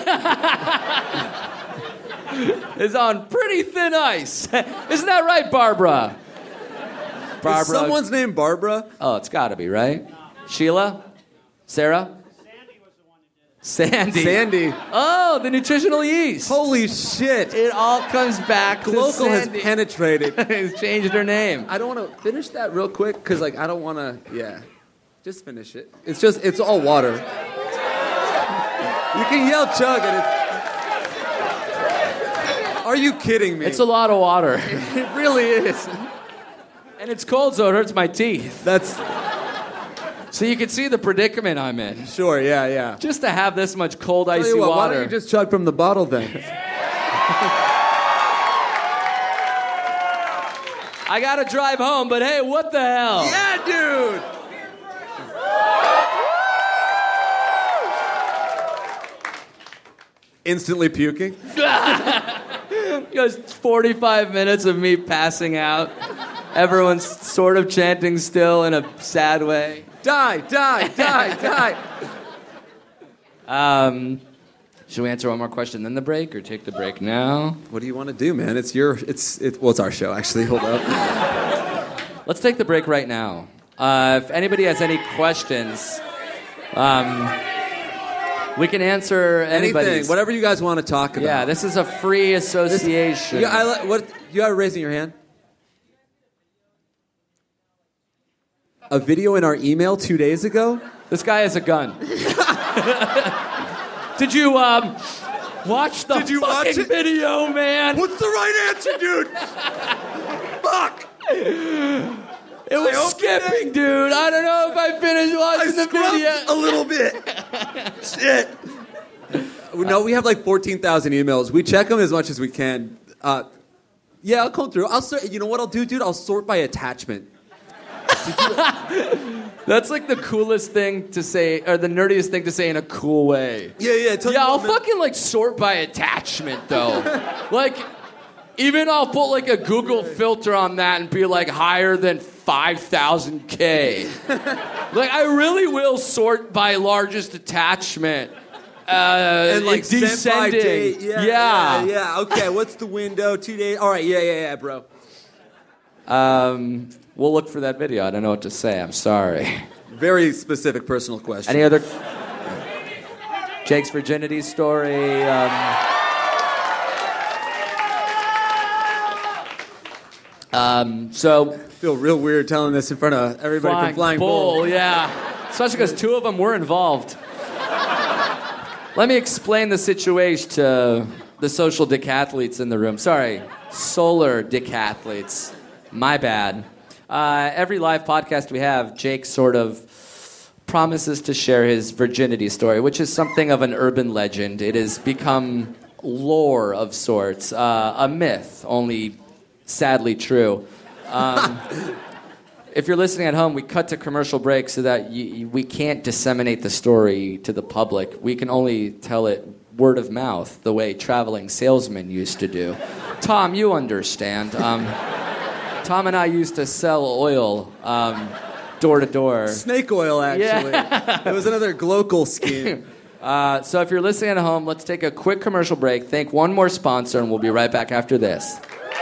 Speaker 3: is on pretty thin ice. Isn't that right, Barbara? Barbara.
Speaker 4: Is someone's name Barbara?
Speaker 3: Oh, it's got to be, right? Sheila? Sarah? Sandy.
Speaker 4: Sandy.
Speaker 3: Oh, the nutritional yeast.
Speaker 4: Holy shit.
Speaker 3: It all comes back to
Speaker 4: Local has
Speaker 3: Sandy.
Speaker 4: penetrated.
Speaker 3: It's changed her name.
Speaker 4: I don't want to finish that real quick because, like, I don't want to, yeah. Just finish it. It's just, it's all water. You can yell chug and it's... Are you kidding me?
Speaker 3: It's a lot of water.
Speaker 4: It really is.
Speaker 3: And it's cold, so it hurts my teeth.
Speaker 4: That's...
Speaker 3: So you can see the predicament I'm in.
Speaker 4: Sure, yeah, yeah.
Speaker 3: Just to have this much cold,
Speaker 4: Tell
Speaker 3: icy
Speaker 4: you what,
Speaker 3: water.
Speaker 4: Why don't you just chug from the bottle then?
Speaker 3: I gotta drive home, but hey, what the hell?
Speaker 4: Yeah, dude! Instantly puking?
Speaker 3: Just forty-five minutes of me passing out. Everyone's sort of chanting still in a sad way.
Speaker 4: Die, die, die, die.
Speaker 3: Um, should we answer one more question then the break, or take the break now?
Speaker 4: What do you want to do, man? It's your, it's, it, well, it's our show, actually. Hold up.
Speaker 3: Let's take the break right now. Uh, if anybody has any questions, um, we can answer anybody's.
Speaker 4: Anything, whatever you guys want to talk about.
Speaker 3: Yeah, this is a free association.
Speaker 4: This, you, I, what, you are raising your hand? A video in our email two days ago?
Speaker 3: This guy has a gun. Did you um, watch the
Speaker 4: Did you
Speaker 3: fucking
Speaker 4: watch it?
Speaker 3: video, man?
Speaker 4: What's the right answer, dude? Fuck!
Speaker 3: It was skipping, dude. I don't know if I finished watching
Speaker 4: I
Speaker 3: the video.
Speaker 4: a little bit. Shit. No, we have like fourteen thousand emails. We check them as much as we can. Uh, yeah, I'll come through. I'll sort. You know what I'll do, dude? I'll sort by attachment.
Speaker 3: That's like the coolest thing to say, or the nerdiest thing to say in a cool way.
Speaker 4: Yeah, yeah. Tell
Speaker 3: Yeah,
Speaker 4: you
Speaker 3: I'll
Speaker 4: what, man.
Speaker 3: fucking like sort by attachment though. Like, even I'll put like a Google filter on that and be like higher than five thousand K. Like, I really will sort by largest attachment. Uh,
Speaker 4: And like sent by
Speaker 3: descending.
Speaker 4: date. Yeah,
Speaker 3: yeah.
Speaker 4: yeah, yeah. Okay, what's the window? Two days. All right. Yeah, yeah, yeah, bro.
Speaker 3: Um, we'll look for that video. I don't know what to say. I'm sorry.
Speaker 4: Very specific personal question.
Speaker 3: Any other? Jake's virginity story. Um, um, so
Speaker 4: I feel real weird telling this in front of everybody from Flying Bull.
Speaker 3: Bull, yeah. Especially because two of them were involved. Let me explain the situation to the social decathletes in the room. Sorry, solar decathletes. My bad. Uh, every live podcast we have, Jake sort of promises to share his virginity story, which is something of an urban legend. It has become lore of sorts, uh, a myth, only sadly true. Um, if you're listening at home, we cut to commercial break so that y- we can't disseminate the story to the public. We can only tell it word of mouth, the way traveling salesmen used to do. Tom, you understand. Um, Tom and I used to sell oil um, door to door.
Speaker 4: Snake oil, actually.
Speaker 3: Yeah.
Speaker 4: It was another glocal scheme.
Speaker 3: Uh, so if you're listening at home, let's take a quick commercial break. Thank one more sponsor, and we'll be right back after this.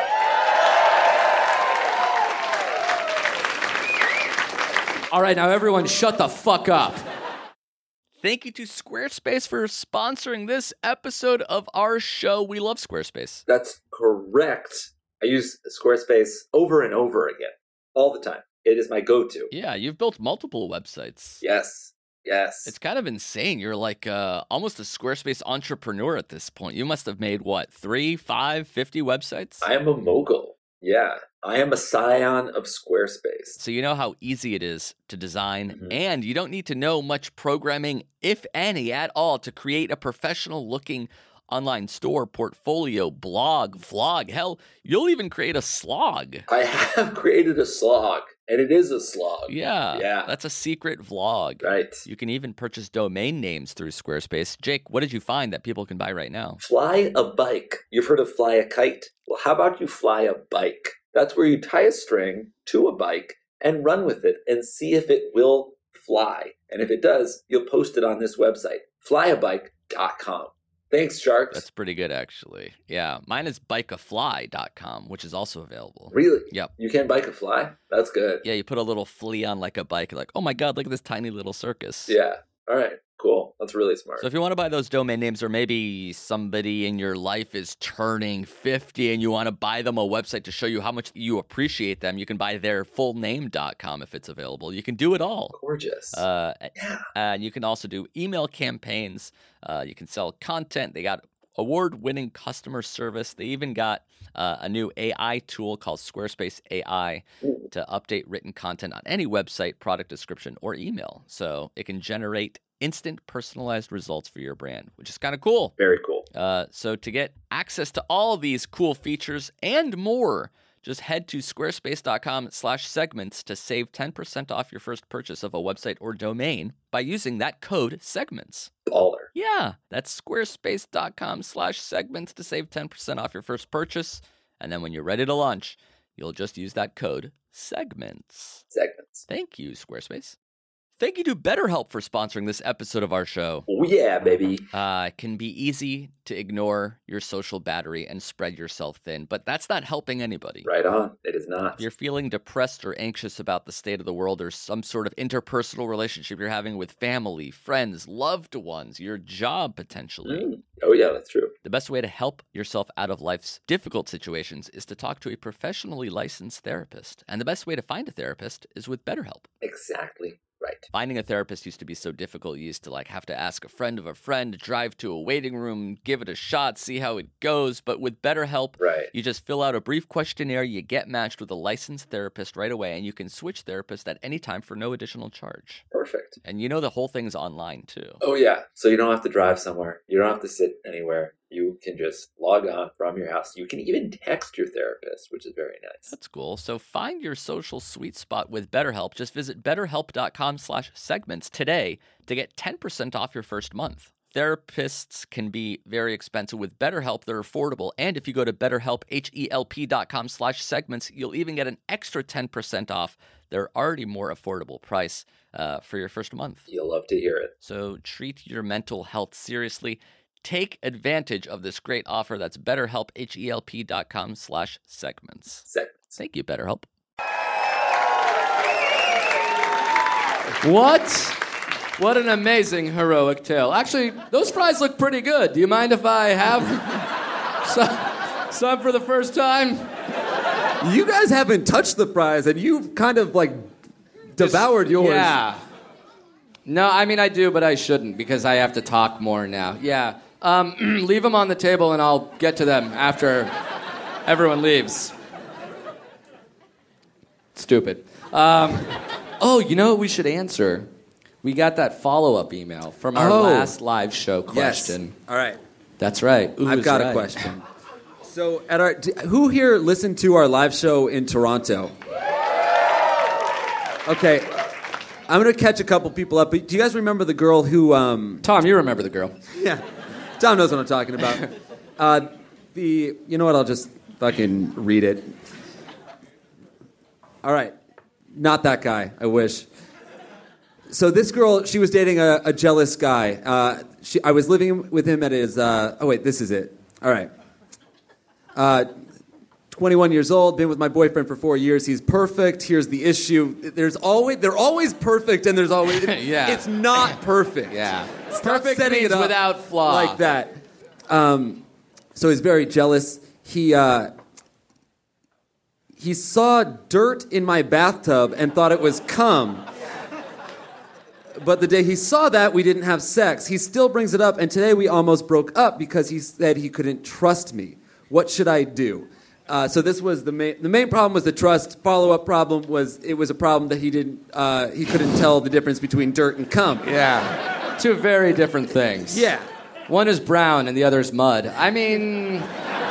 Speaker 3: All right, now everyone shut the fuck up. Thank you to Squarespace for sponsoring this episode of our show. We love Squarespace.
Speaker 6: That's correct. I use Squarespace over and over again, all the time. It is my go-to.
Speaker 3: Yeah, you've built multiple websites.
Speaker 6: Yes. Yes.
Speaker 7: It's kind of insane. You're like uh, almost a Squarespace entrepreneur at this point. You must have made, what, three, five, fifty websites?
Speaker 6: I am a mogul. Yeah. I am a scion of Squarespace.
Speaker 7: So you know how easy it is to design,
Speaker 6: Mm-hmm.
Speaker 7: and you don't need to know much programming, if any, at all, to create a professional-looking online store, portfolio, blog, vlog. Hell, you'll even create a slog.
Speaker 6: I have created a slog, and it is a slog.
Speaker 7: Yeah,
Speaker 6: Yeah.
Speaker 7: That's a secret vlog.
Speaker 6: Right.
Speaker 7: You can even purchase domain names through Squarespace. Jake, what did you find that people can buy right now?
Speaker 6: Fly a bike. You've heard of fly a kite? Well, how about you fly a bike? That's where you tie a string to a bike and run with it and see if it will fly. And if it does, you'll post it on this website, fly a bike dot com. Thanks, Sharks.
Speaker 7: That's pretty good, actually. Yeah, mine is bike a fly dot com, which is also available.
Speaker 6: Really?
Speaker 7: Yep.
Speaker 6: You can bike a fly? That's good.
Speaker 7: Yeah, you put a little flea on like a bike. You're like, oh my God, look at this tiny little circus.
Speaker 6: Yeah. All right. Cool. That's really smart.
Speaker 7: So if you want to buy those domain names, or maybe somebody in your life is turning fifty and you want to buy them a website to show you how much you appreciate them, you can buy their full name dot com if it's available. You can do it all.
Speaker 6: Gorgeous.
Speaker 7: Uh,
Speaker 6: yeah.
Speaker 7: And you can also do email campaigns. Uh, you can sell content. They got award-winning customer service. They even got uh, a new A I tool called Squarespace A I
Speaker 6: Ooh.
Speaker 7: to update written content on any website, product description, or email. So it can generate instant personalized results for your brand, which is kind of cool.
Speaker 6: Very cool.
Speaker 7: Uh, so to get access to all these cool features and more, just head to squarespace.com slash segments to save ten percent off your first purchase of a website or domain by using that code segments.
Speaker 6: Baller.
Speaker 7: Yeah, that's squarespace.com slash segments to save ten percent off your first purchase. And then when you're ready to launch, you'll just use that code segments.
Speaker 6: Segments.
Speaker 7: Thank you, Squarespace. Thank you to BetterHelp for sponsoring this episode of our show.
Speaker 6: Oh, yeah, baby.
Speaker 7: Uh, it can be easy to ignore your social battery and spread yourself thin, but that's not helping anybody.
Speaker 6: Right on. It is not.
Speaker 7: If you're feeling depressed or anxious about the state of the world, or some sort of interpersonal relationship you're having with family, friends, loved ones, your job potentially.
Speaker 6: Mm. Oh, yeah, that's true.
Speaker 7: The best way to help yourself out of life's difficult situations is to talk to a professionally licensed therapist. And the best way to find a therapist is with BetterHelp.
Speaker 6: Exactly. Right.
Speaker 7: Finding a therapist used to be so difficult. You used to like have to ask a friend of a friend, drive to a waiting room, give it a shot, see how it goes. But with BetterHelp,
Speaker 6: Right.
Speaker 7: you just fill out a brief questionnaire, you get matched with a licensed therapist right away, and you can switch therapists at any time for no additional charge.
Speaker 6: Perfect.
Speaker 7: And you know the whole thing's online too.
Speaker 6: Oh, yeah. So you don't have to drive somewhere. You don't have to sit anywhere. You can just log on from your house. You can even text your therapist, which is very nice.
Speaker 7: That's cool. So find your social sweet spot with BetterHelp. Just visit betterhelp.com slash segments today to get ten percent off your first month. Therapists can be very expensive. With BetterHelp, they're affordable. And if you go to betterhelp, H-E-L-P dot com slash segments, you'll even get an extra ten percent off their already more affordable price uh, for your first month.
Speaker 6: You'll love to hear it.
Speaker 7: So treat your mental health seriously. Take advantage of this great offer. That's betterhelp, H-E-L-P dot com slash segments.
Speaker 6: Segments.
Speaker 7: Thank you, BetterHelp.
Speaker 3: What? What an amazing heroic tale. Actually, those fries look pretty good. Do you mind if I have some, some for the first time?
Speaker 4: You guys haven't touched the fries, and you've kind of like devoured yours.
Speaker 3: Yeah. No, I mean, I do, but I shouldn't because I have to talk more now. Yeah. Um, leave them on the table, and I'll get to them after everyone leaves. Stupid. Um, oh, you know what we should answer? We got that follow-up email from our
Speaker 4: Oh.
Speaker 3: last live show question.
Speaker 4: Yes. All right.
Speaker 3: That's right. Ooh
Speaker 4: I've
Speaker 3: is
Speaker 4: got
Speaker 3: right.
Speaker 4: a question. So, at our, d- who here listened to our live show in Toronto? Okay, I'm gonna catch a couple people up. But do you guys remember the girl who? Um,
Speaker 3: Tom, you remember the girl.
Speaker 4: yeah, Tom knows what I'm talking about. Uh, the, you know what? I'll just fucking read it. All right, not that guy. I wish. So this girl, she was dating a, a jealous guy. Uh, she, I was living with him at his. Uh, oh wait, this is it. All right. Uh, twenty-one years old, been with my boyfriend for four years. He's perfect. Here's the issue. There's always they're always perfect, and there's always
Speaker 3: Yeah.
Speaker 4: It's not perfect.
Speaker 3: Yeah.
Speaker 4: Stop
Speaker 3: Perfect
Speaker 4: setting
Speaker 3: means
Speaker 4: it up
Speaker 3: without flaw.
Speaker 4: like that. Um, so he's very jealous. He uh, he saw dirt in my bathtub and thought it was cum. But the day he saw that, we didn't have sex. He still brings it up, and today we almost broke up because he said he couldn't trust me. What should I do? Uh, so this was the main. The main problem was the trust. Follow-up problem was it was a problem that he didn't. Uh, he couldn't tell the difference between dirt and cum.
Speaker 3: Yeah. Two very different things.
Speaker 4: Yeah.
Speaker 3: One is brown and the other is mud. I mean...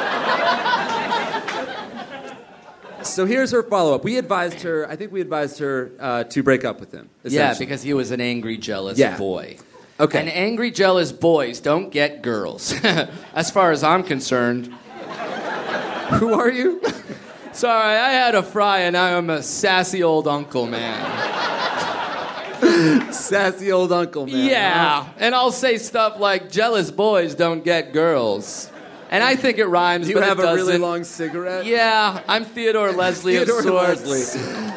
Speaker 4: So here's her follow-up. We advised her, I think we advised her uh, to break up with him.
Speaker 3: Yeah, because he was an angry, jealous
Speaker 4: Yeah.
Speaker 3: boy.
Speaker 4: Okay.
Speaker 3: And angry, jealous boys don't get girls. As far as I'm concerned.
Speaker 4: Who are you?
Speaker 3: Sorry, I had a fry and now I'm a sassy old uncle, man.
Speaker 4: Sassy old uncle, man.
Speaker 3: Yeah, and I'll say stuff like, jealous boys don't get girls. And I think it rhymes,
Speaker 4: Do you
Speaker 3: but
Speaker 4: have
Speaker 3: it
Speaker 4: a really
Speaker 3: doesn't.
Speaker 4: long cigarette?
Speaker 3: Yeah, I'm Theodore Leslie
Speaker 4: Theodore
Speaker 3: of sorts.
Speaker 4: Leslie.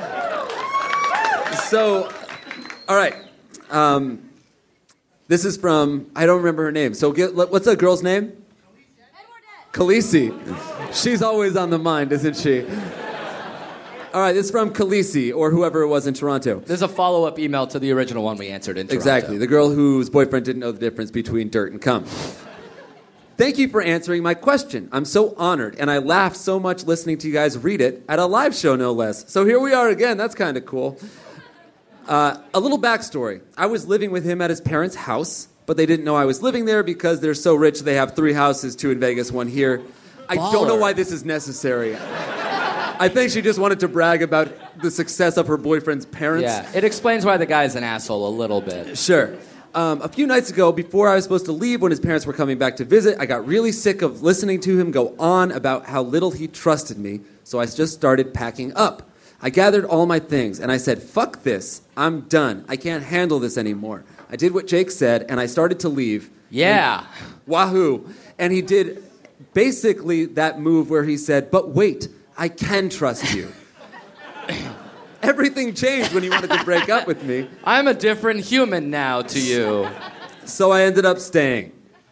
Speaker 4: So, all right. Um, this is from, I don't remember her name. So get, what's that girl's name? Khaleesi. She's always on the mind, isn't she? All right, this is from Khaleesi, or whoever it was in Toronto.
Speaker 3: There's a follow-up email to the original one we answered in Toronto.
Speaker 4: Exactly, the girl whose boyfriend didn't know the difference between dirt and cum. Thank you for answering my question. I'm so honored, and I laughed so much listening to you guys read it at a live show, no less. So here we are again. That's kind of cool. Uh, a little backstory. I was living with him at his parents' house, but they didn't know I was living there because they're so rich they have three houses, two in Vegas, one here. I don't know why this is necessary. I think she just wanted to brag about the success of her boyfriend's parents.
Speaker 3: Yeah, it explains why the guy's an asshole a little bit.
Speaker 4: Sure. Um, a few nights ago, before I was supposed to leave when his parents were coming back to visit, I got really sick of listening to him go on about how little he trusted me, so I just started packing up. I gathered all my things, and I said, fuck this. I'm done. I can't handle this anymore. I did what Jake said, and I started to leave.
Speaker 3: Yeah.
Speaker 4: And, wahoo. And he did basically that move where he said, but wait, I can trust you. Everything changed when he wanted to break up with me.
Speaker 3: I'm a different human now to you.
Speaker 4: So I ended up staying.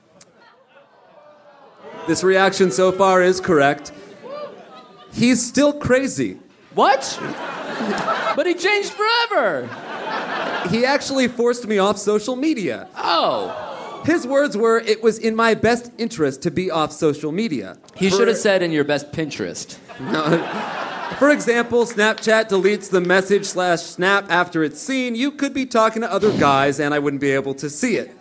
Speaker 4: This reaction so far is correct. He's still crazy.
Speaker 3: What? But he changed forever.
Speaker 4: He actually forced me off social media.
Speaker 3: Oh.
Speaker 4: His words were, it was in my best interest to be off social media.
Speaker 3: He
Speaker 4: For-
Speaker 3: should have said in your best Pinterest.
Speaker 4: No. For example, Snapchat deletes the message slash snap after it's seen. You could be talking to other guys and I wouldn't be able to see it.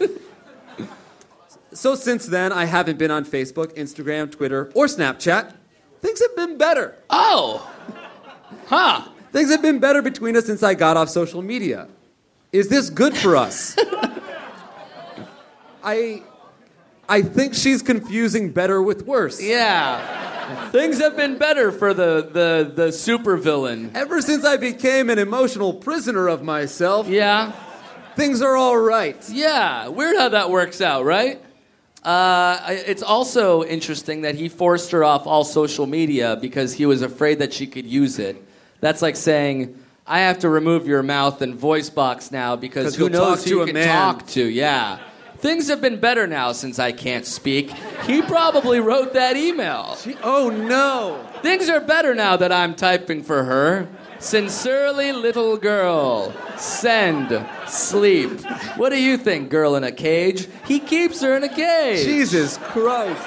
Speaker 4: So since then, I haven't been on Facebook, Instagram, Twitter, or Snapchat. Things have been better.
Speaker 3: Oh. Huh.
Speaker 4: Things have been better between us since I got off social media. Is this good for us? I I think she's confusing better with worse.
Speaker 3: Yeah. Things have been better for the, the, the supervillain.
Speaker 4: Ever since I became an emotional prisoner of myself,
Speaker 3: Yeah.
Speaker 4: things are all right.
Speaker 3: Yeah. Weird how that works out, right? Uh, I- it's also interesting that he forced her off all social media because he was afraid that she could use it. That's like saying, I have to remove your mouth and voice box now because
Speaker 4: 'Cause
Speaker 3: who
Speaker 4: you'll
Speaker 3: knows
Speaker 4: talk
Speaker 3: who
Speaker 4: to
Speaker 3: you
Speaker 4: a
Speaker 3: can
Speaker 4: man.
Speaker 3: talk to. Yeah. Things have been better now since I can't speak. He probably wrote that email.
Speaker 4: Oh no!
Speaker 3: Things are better now that I'm typing for her. Sincerely, little girl. Send. Sleep. What do you think, girl in a cage? He keeps her in a cage.
Speaker 4: Jesus Christ.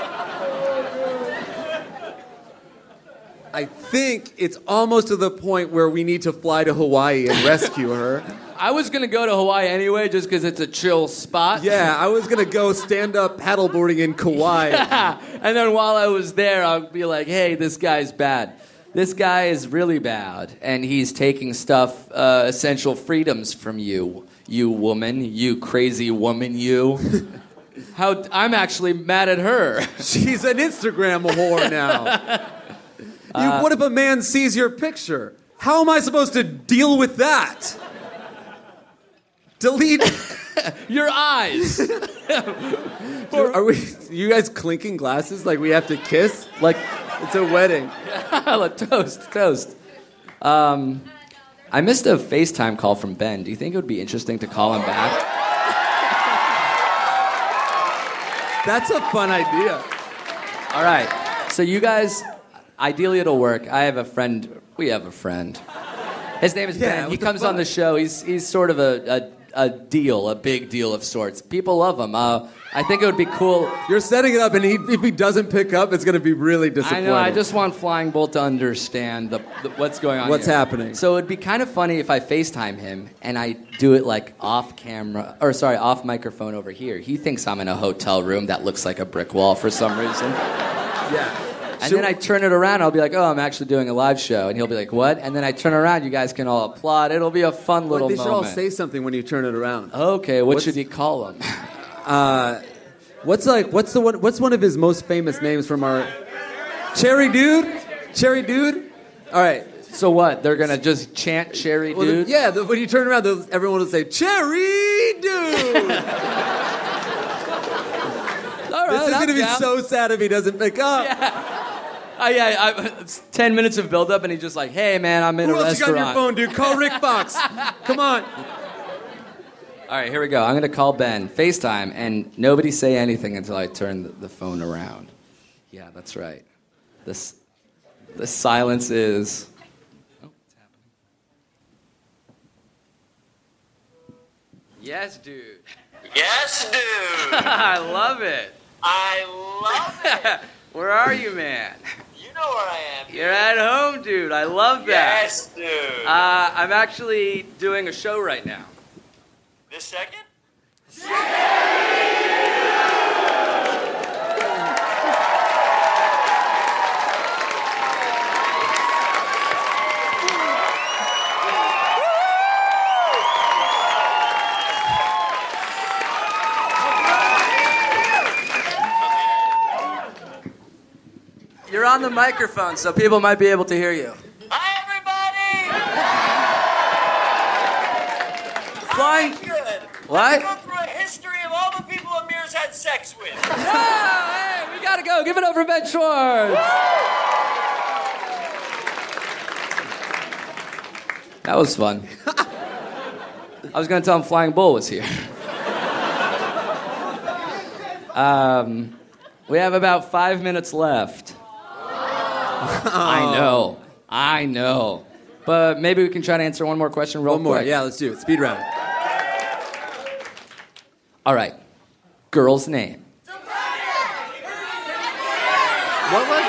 Speaker 4: I think it's almost to the point where we need to fly to Hawaii and rescue her.
Speaker 3: I was going to go to Hawaii anyway just because it's a chill spot.
Speaker 4: Yeah, I was gonna go stand up paddleboarding in Kauai.
Speaker 3: And then while I was there, I'll be like, hey, this guy's bad. This guy is really bad. And he's taking stuff, uh, essential freedoms from you, you woman, you crazy woman, you. How I'm actually mad at her.
Speaker 4: She's an Instagram whore now. You, what if a man sees your picture? How am I supposed to deal with that? Delete.
Speaker 3: Your eyes.
Speaker 4: Are we? You guys clinking glasses like we have to kiss? Like it's a wedding.
Speaker 3: toast, toast. Um, I missed a FaceTime call from Ben. Do you think it would be interesting to call him back?
Speaker 4: That's a fun idea.
Speaker 3: All right. So you guys, ideally it'll work. I have a friend. We have a friend. His name is
Speaker 4: Yeah,
Speaker 3: Ben. He
Speaker 4: what the
Speaker 3: comes on
Speaker 4: fuck?
Speaker 3: the show. He's he's sort of a, a deal, a big deal of sorts. People love him. Uh, I think it would be cool.
Speaker 4: You're setting it up, and he, if he doesn't pick up, it's going to be really
Speaker 3: I
Speaker 4: disappointing.
Speaker 3: know. I just want Flying Bull to understand the, the, what's going on.
Speaker 4: What's
Speaker 3: here.
Speaker 4: happening.
Speaker 3: So it'd be kind of funny if I FaceTime him and I do it like off camera, or sorry, off microphone over here. He thinks I'm in a hotel room that looks like a brick wall for some reason.
Speaker 4: Yeah.
Speaker 3: And
Speaker 4: Should-
Speaker 3: then I turn it around. I'll be like, "Oh, I'm actually doing a live show," and he'll be like, "What?" And then I turn around. You guys can all applaud. It'll be a fun little
Speaker 4: They should
Speaker 3: moment.
Speaker 4: all say something when you turn it around.
Speaker 3: Okay, what
Speaker 4: What's-
Speaker 3: should you call him?
Speaker 4: What's like? What's the one? What's one of his most famous names from our Cherry Dude? Cherry Dude. All right.
Speaker 3: So what? They're gonna just chant "Cherry
Speaker 4: Well, the-
Speaker 3: Dude"?
Speaker 4: yeah. The, when you turn around, the, everyone will say Cherry Dude.
Speaker 3: All right,
Speaker 4: This is
Speaker 3: I'm
Speaker 4: gonna be
Speaker 3: down.
Speaker 4: so sad if he doesn't pick up.
Speaker 3: Oh, yeah, I, it's ten minutes of build-up, and he's just like, "Hey, man, I'm in
Speaker 4: Who
Speaker 3: a
Speaker 4: else you got
Speaker 3: restaurant."
Speaker 4: on your phone, dude? Call Rick Fox. Come on.
Speaker 3: All right, here we go. I'm going to call Ben, FaceTime, and nobody say anything until I turn the, the phone around. Yeah, that's right. This, the silence is... Oh, what's happening? Yes, dude.
Speaker 5: Yes, dude.
Speaker 3: I love it.
Speaker 5: I love it.
Speaker 3: Where are you, man?
Speaker 5: You know where I am.
Speaker 3: You're at home, dude. I love that.
Speaker 5: Yes, dude.
Speaker 3: Uh, I'm actually doing a show right now.
Speaker 5: this second?
Speaker 3: You're on the microphone, so people might be able to hear you.
Speaker 5: Hi, everybody.
Speaker 3: Flying...
Speaker 5: Good.
Speaker 3: What?
Speaker 5: Go through a history of all the people Amir's had sex with.
Speaker 3: Oh, hey, we gotta go. Give it up for Ben Schwartz. That was fun. I was gonna tell him Flying Bull was here. um, we have about five minutes left. I know. I know. But maybe we can try to answer one more question real
Speaker 4: One more.
Speaker 3: quick.
Speaker 4: Yeah, let's do it. Speed round.
Speaker 3: All right. Girl's name.
Speaker 4: What was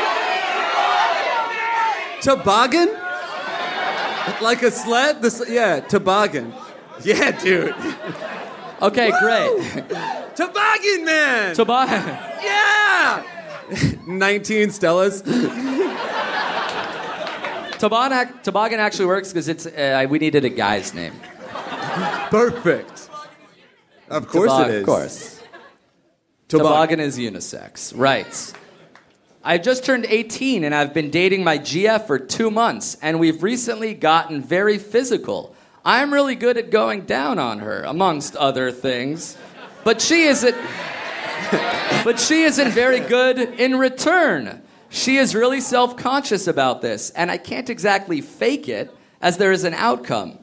Speaker 4: it? Toboggan? Like a sled? The, sl- yeah, toboggan. Yeah, dude.
Speaker 3: Okay, great.
Speaker 4: Toboggan man!
Speaker 3: Tobias.
Speaker 4: Yeah! nineteen Stellas.
Speaker 3: Toboggan, toboggan actually works because it's uh, we needed a guy's name.
Speaker 4: Perfect. Of course
Speaker 3: Tobog-
Speaker 4: it is.
Speaker 3: Of course.
Speaker 4: Toboggan.
Speaker 3: Toboggan is unisex. Right. I've just turned eighteen and I've been dating my G F for two months and we've recently gotten very physical. I'm really good at going down on her, amongst other things. But she isn't But she isn't very good in return. She is really self-conscious about this, and I can't exactly fake it as there is an outcome.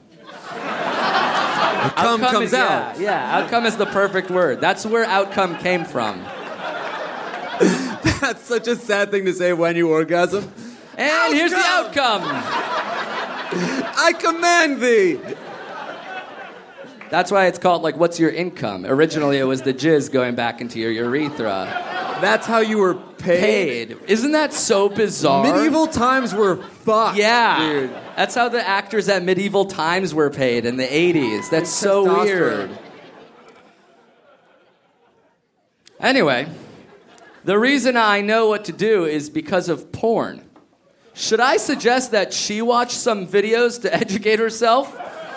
Speaker 4: Come
Speaker 3: Outcome
Speaker 4: comes
Speaker 3: is,
Speaker 4: out.
Speaker 3: Yeah, yeah, outcome is the perfect word. That's where outcome came from.
Speaker 4: That's such a sad thing to say when you orgasm.
Speaker 3: And here's the outcome.
Speaker 4: I command thee.
Speaker 3: That's why it's called, like, what's your income? Originally, it was the jizz going back into your urethra.
Speaker 4: That's how you were paid.
Speaker 3: Paid. Isn't that so bizarre?
Speaker 4: Medieval times were fucked,
Speaker 3: Yeah.
Speaker 4: dude.
Speaker 3: That's how the actors at medieval times were paid in the eighties. That's so
Speaker 4: Testosterone.
Speaker 3: weird. Anyway, the reason I know what to do is because of porn. Should I suggest that she watch some videos to educate herself?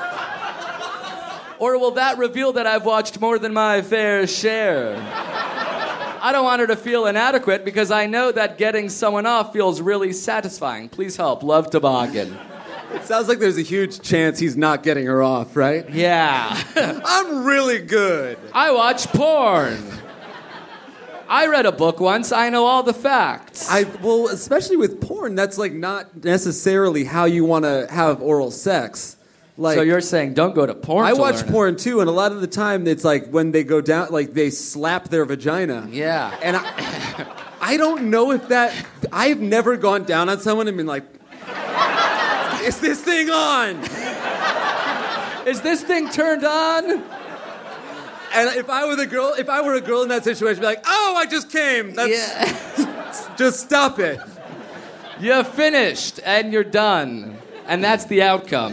Speaker 3: Or will that reveal that I've watched more than my fair share? I don't want her to feel inadequate because I know that getting someone off feels really satisfying. Please help. Love, Toboggan.
Speaker 4: It sounds like there's a huge chance he's not getting her off, right?
Speaker 3: Yeah.
Speaker 4: I'm really good.
Speaker 3: I watch porn. I read a book once. I know all the facts.
Speaker 4: I well, especially with porn, that's like not necessarily how you want to have oral sex. Like,
Speaker 3: so you're saying don't go to porn
Speaker 4: I
Speaker 3: to
Speaker 4: watch
Speaker 3: learn it.
Speaker 4: porn too, and a lot of the time it's like when they go down, like they slap their vagina.
Speaker 3: Yeah.
Speaker 4: And I, I don't know if that. I've never gone down on someone and been like, "Is this thing on?
Speaker 3: Is this thing turned on?
Speaker 4: And if I were the girl, if I were a girl in that situation, I'd be like, "Oh, I just came." That's
Speaker 3: Yeah.
Speaker 4: just stop it.
Speaker 3: You're finished and you're done. And that's the outcome.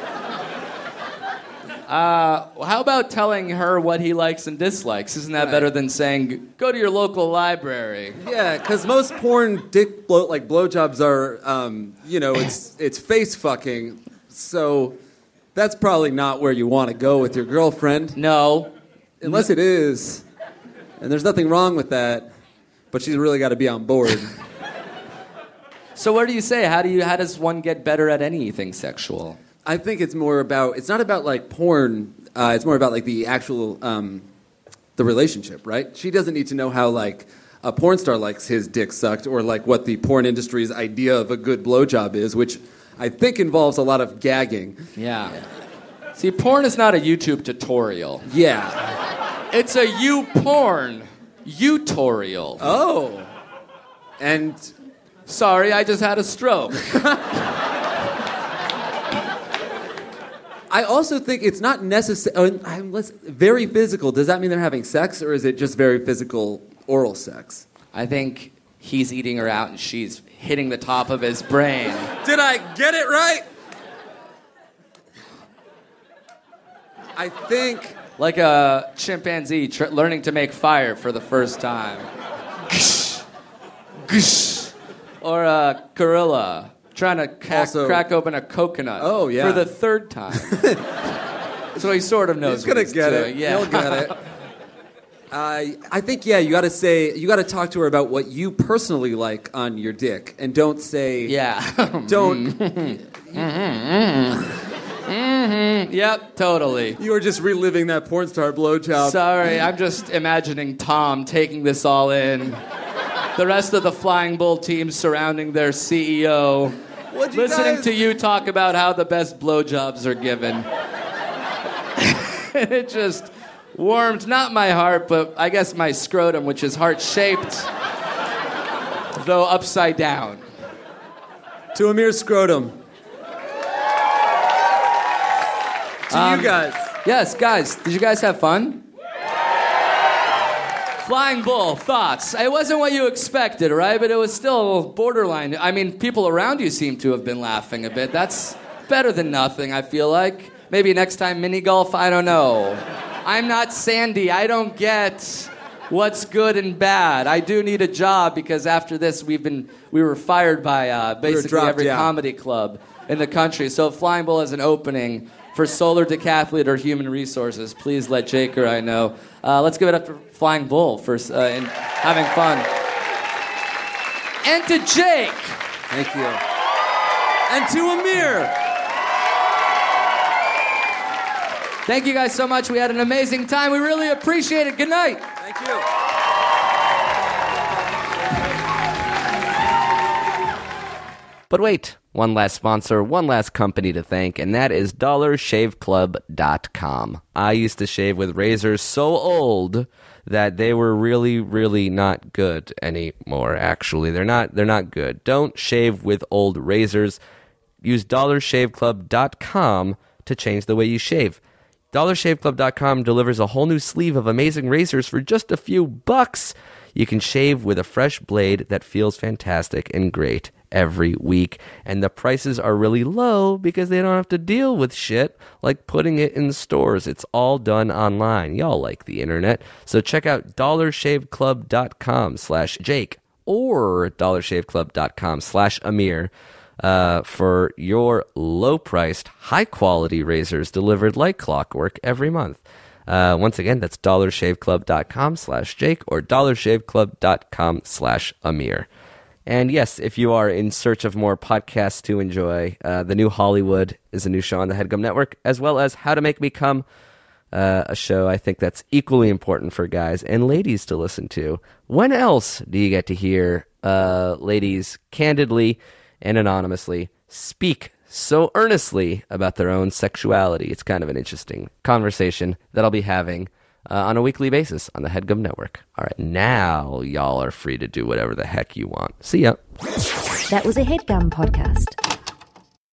Speaker 3: Uh, how about telling her what he likes and dislikes? Isn't that
Speaker 4: Right.
Speaker 3: better than saying, go to your local library?
Speaker 4: Yeah, because most porn dick blow like blowjobs are, um, you know, it's it's face fucking. So that's probably not where you want to go with your girlfriend,
Speaker 3: No.
Speaker 4: unless it is. And there's nothing wrong with that, but she's really got to be on board.
Speaker 3: So what do you say? How do you? How does one get better at anything sexual?
Speaker 4: I think it's more about, it's not about like porn, uh, it's more about like the actual, um, the relationship, right? She doesn't need to know how like a porn star likes his dick sucked or like what the porn industry's idea of a good blowjob is, which I think involves a lot of gagging.
Speaker 3: Yeah. See, porn is not a YouTube tutorial.
Speaker 4: Yeah.
Speaker 3: It's a you porn tutorial.
Speaker 4: Oh. And
Speaker 3: Sorry, I just had a stroke.
Speaker 4: I also think it's not necessary, unless very physical. Does that mean they're having sex or is it just very physical oral sex?
Speaker 3: I think he's eating her out and she's hitting the top of his brain.
Speaker 4: Did I get it right? I think...
Speaker 3: Like a chimpanzee tr- learning to make fire for the first time. Gsh, gsh. Or a gorilla trying to crack,
Speaker 4: Also-
Speaker 3: crack open a coconut
Speaker 4: Oh, yeah.
Speaker 3: for the third time. So he sort of knows
Speaker 4: He's gonna
Speaker 3: what he's
Speaker 4: get
Speaker 3: doing.
Speaker 4: it.
Speaker 3: Yeah.
Speaker 4: He'll get it. Uh, I think, yeah, you got to say, you got to talk to her about what you personally like on your dick, and don't say,
Speaker 3: Yeah.
Speaker 4: don't.
Speaker 3: Mm-hmm. Yep, totally.
Speaker 4: You are just reliving that porn star blowjob.
Speaker 3: Sorry, I'm just imagining Tom taking this all in. The rest of the Flying Bull team surrounding their C E O.
Speaker 4: What'd you
Speaker 3: Listening
Speaker 4: guys-
Speaker 3: to you talk about how the best blowjobs are given. It just warmed not my heart, but I guess my scrotum, which is heart-shaped, though upside down.
Speaker 4: To Amir's scrotum. To
Speaker 3: Um,
Speaker 4: you guys.
Speaker 3: Yes, guys, did you guys have fun? Flying Bull, thoughts. It wasn't what you expected, right? But it was still borderline. I mean, people around you seem to have been laughing a bit. That's better than nothing, I feel like. Maybe next time mini golf, I don't know. I'm not Sandy. I don't get what's good and bad. I do need a job because after this, we've been we were fired by uh, basically
Speaker 4: dropped,
Speaker 3: every
Speaker 4: yeah.
Speaker 3: comedy club in the country. So if Flying Bull has an opening for Solar Decathlete or Human Resources, please let Jake or I know. Uh, let's give it up for Flying Bull for uh, and having fun. And to Jake.
Speaker 4: Thank you. And to Amir.
Speaker 3: Thank you guys so much. We had an amazing time. We really appreciate it. Good night.
Speaker 4: Thank you.
Speaker 7: But wait, one last sponsor, one last company to thank, and that is dollar shave club dot com. I used to shave with razors so old that they were really, really not good anymore, actually. They're not they're not good. Don't shave with old razors. Use dollar shave club dot com to change the way you shave. dollar shave club dot com delivers a whole new sleeve of amazing razors for just a few bucks. You can shave with a fresh blade that feels fantastic and great every week. And the prices are really low because they don't have to deal with shit like putting it in stores. It's all done online. Y'all like the internet. So check out dollar shave club dot com slash Jake or dollar shave club dot com slash Amir. Uh, for your low-priced, high-quality razors delivered like clockwork every month. Uh, once again, that's dollar shave club dot com slash Jake or dollar shave club dot com slash Amir. And yes, if you are in search of more podcasts to enjoy, uh, The New Hollywood is a new show on the HeadGum Network, as well as How to Make Me Come, uh, a show I think that's equally important for guys and ladies to listen to. When else do you get to hear uh, ladies candidly and anonymously speak so earnestly about their own sexuality? It's kind of an interesting conversation that I'll be having uh, on a weekly basis on the HeadGum Network. All right, now y'all are free to do whatever the heck you want. See ya.
Speaker 1: That was a HeadGum podcast.